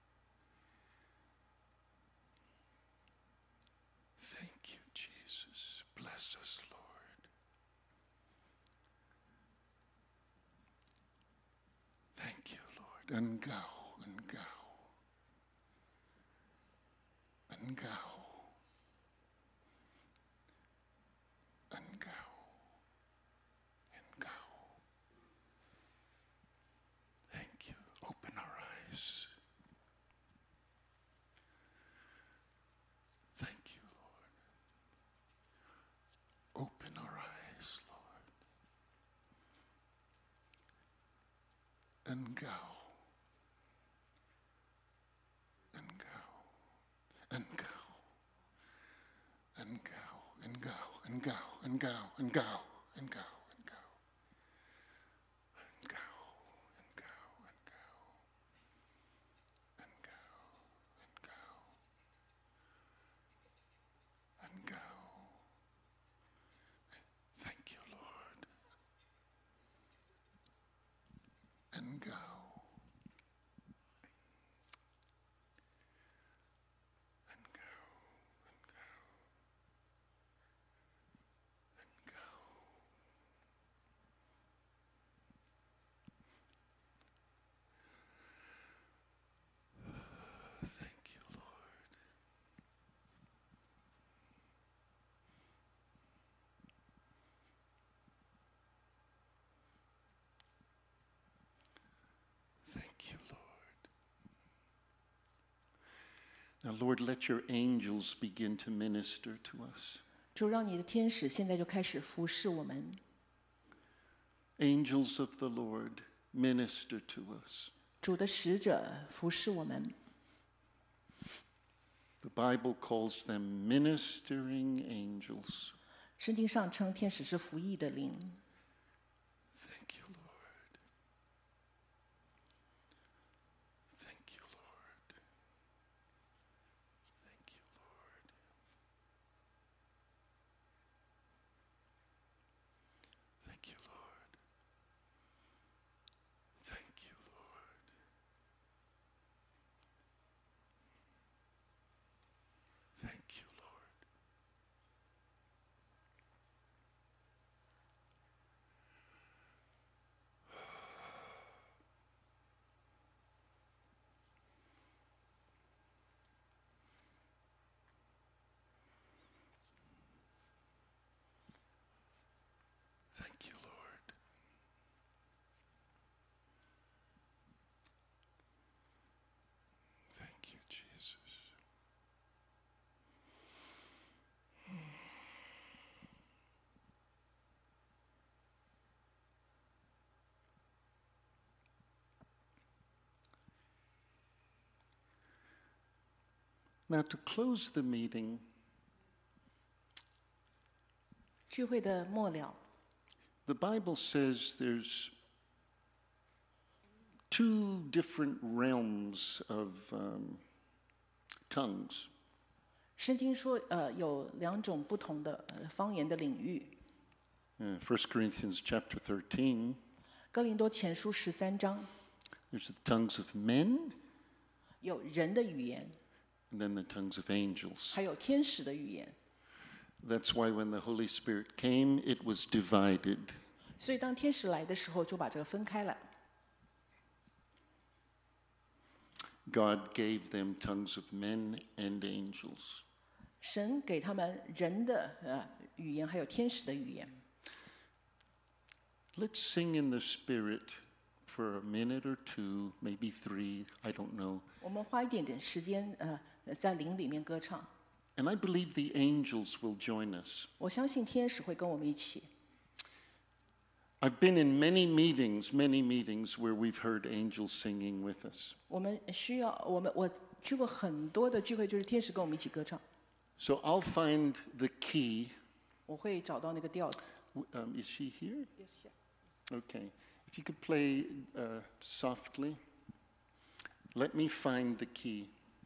[SPEAKER 1] Thank you, Jesus. Bless us, Lord. Thank you, Lord. Engao, engao. Engao. Engao. Engao. Thank you. Open our eyes. Thank you, Lord. Open our eyes, Lord. Engao. Engao. Engao. Engao. Engao. Engao. Engao. Engao. Engao. Engao. Engao. Engao. Engao. Engao. Engao. Thank you, Lord. Engao. Thank you, Lord. Thank you, Lord. Now, Lord, let your angels begin to minister to us.
[SPEAKER 2] 主，让你的天使现在就开始服侍我们。
[SPEAKER 1] Angels of the Lord, minister to us.
[SPEAKER 2] 主的使者服侍我们。
[SPEAKER 1] The Bible calls them ministering angels.
[SPEAKER 2] 圣经上称天使是服役的灵。
[SPEAKER 1] Thank you, Lord. Thank you, Lord. Thank you, Lord. Thank you, Lord. Thank you, Lord. Thank you, Lord. Thank you, Lord. Thank you, Jesus. Now, to close the meeting,
[SPEAKER 2] 聚会的末了，
[SPEAKER 1] the Bible says there's two different realms of um, tongues.
[SPEAKER 2] 圣经说，呃，有两种不同的呃方言的领域。
[SPEAKER 1] Uh, First Corinthians chapter thirteen,
[SPEAKER 2] 哥林多前书十三章
[SPEAKER 1] there's the tongues of men
[SPEAKER 2] 有人的语言，
[SPEAKER 1] and then the tongues of angels.
[SPEAKER 2] 还有天使的语言。
[SPEAKER 1] That's why when the Holy Spirit came, it was divided.
[SPEAKER 2] 所以当天使来的时候，就把这个分开了。
[SPEAKER 1] God gave them tongues of men and angels.
[SPEAKER 2] 神给他们人的呃语言，还有天使的语言。
[SPEAKER 1] Let's sing in the Spirit for a minute or two, maybe three, I don't know.
[SPEAKER 2] 我们花一点点时间，呃，在灵里面歌唱。
[SPEAKER 1] And I believe the angels will join us.
[SPEAKER 2] 我相信天使会跟我们一起。
[SPEAKER 1] I've been in many meetings, many meetings where we've heard angels singing with us.
[SPEAKER 2] 我们需要，我们我去过很多的聚会，就是天使跟我们一起歌唱。
[SPEAKER 1] So I'll find the key.
[SPEAKER 2] 我会找到那个调子。
[SPEAKER 1] W- Um, is she here? Okay. If you could play uh, softly. Let me find the key.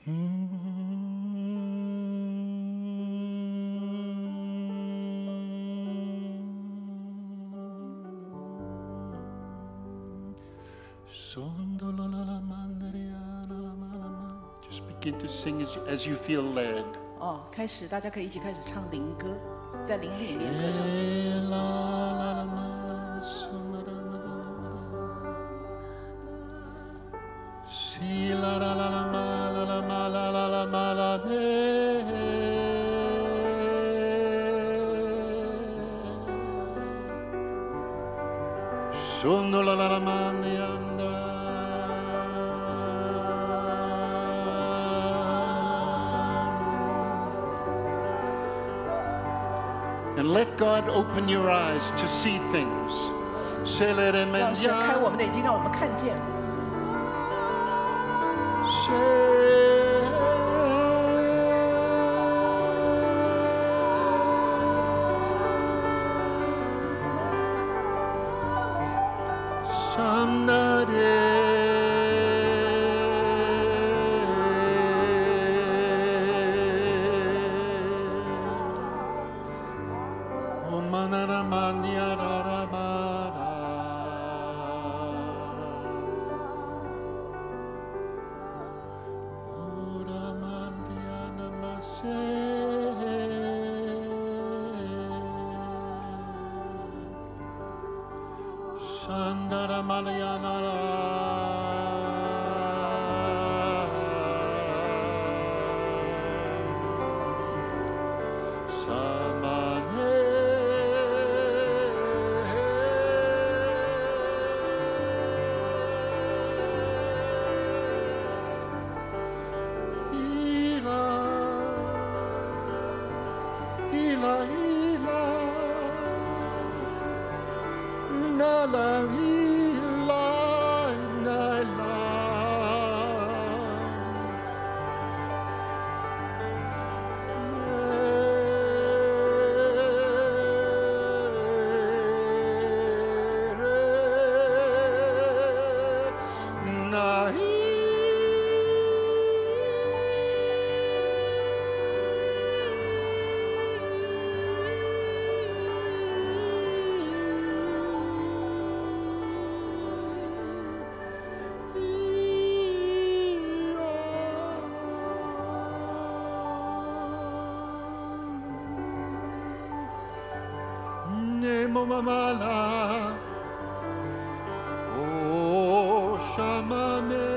[SPEAKER 1] Just begin to sing as you, as you feel led.
[SPEAKER 2] 哦，开始，大家可以一起开始唱灵歌，在灵里面歌唱。
[SPEAKER 1] Sono la la la mani anda. And let God open your eyes to see things.
[SPEAKER 2] 让神开我们的眼睛，让我们看见。
[SPEAKER 1] Mamala, oh Shamame,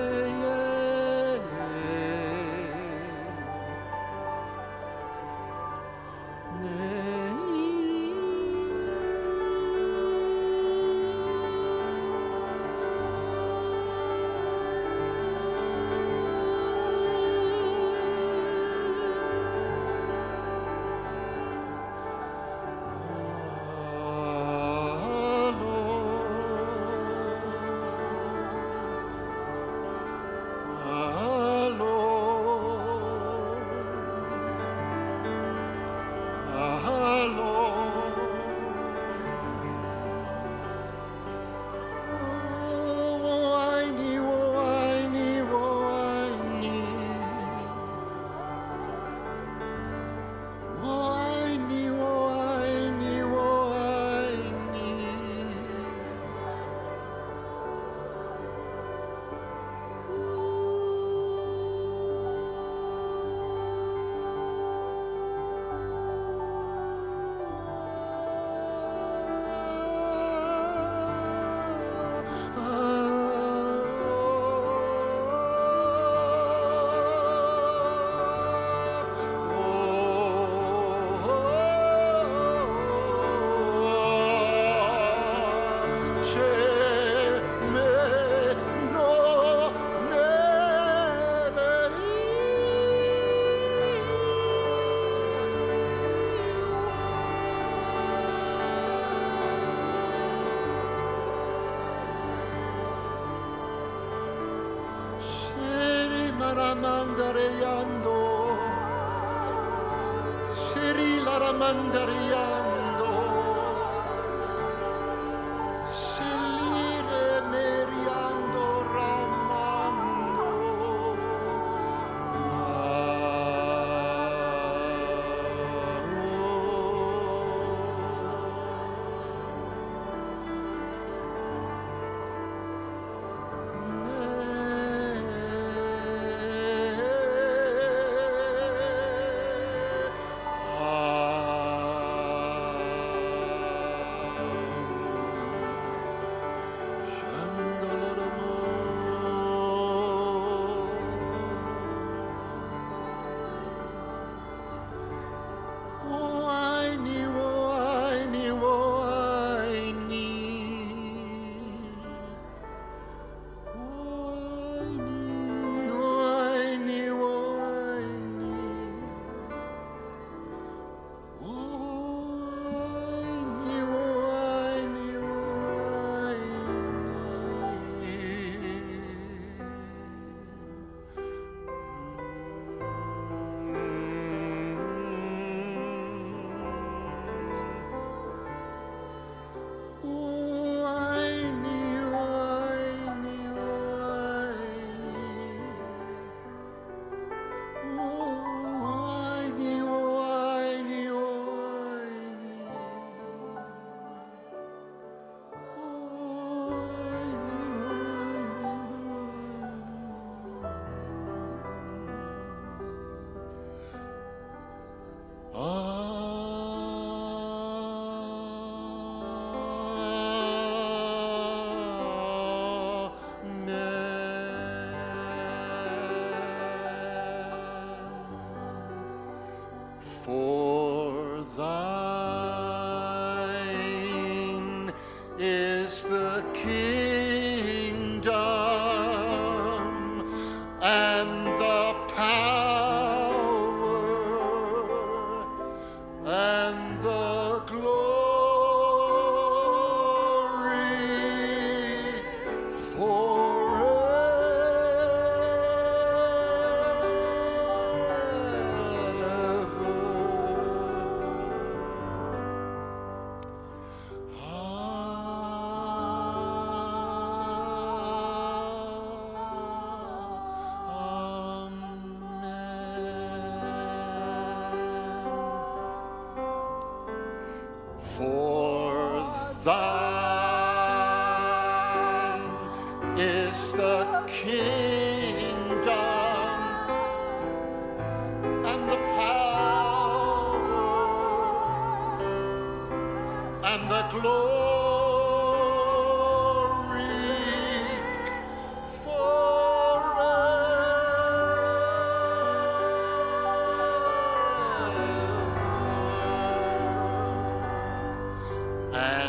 [SPEAKER 1] Mandariando, Seri la mandariando, Selire meriando ramando,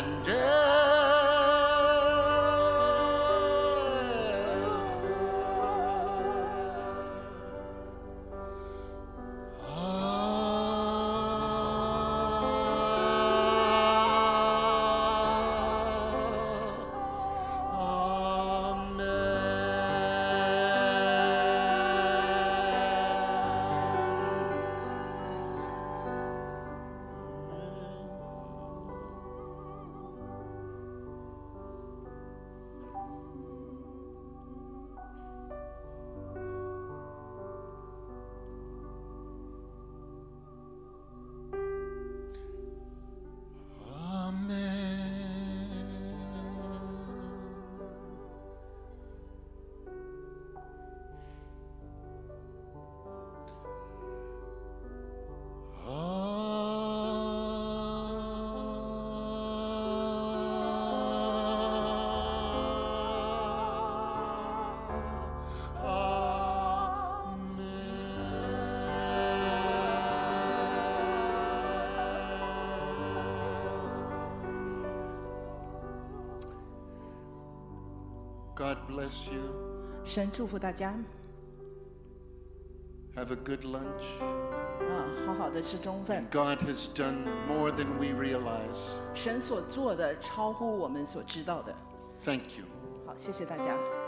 [SPEAKER 1] and God bless you.
[SPEAKER 2] 神祝福大家，
[SPEAKER 1] Have a good lunch.
[SPEAKER 2] 啊，好好的吃中饭。
[SPEAKER 1] God has done more than we realize.
[SPEAKER 2] 神所做的超乎我们所知道的。
[SPEAKER 1] Thank you.
[SPEAKER 2] 好，谢谢大家。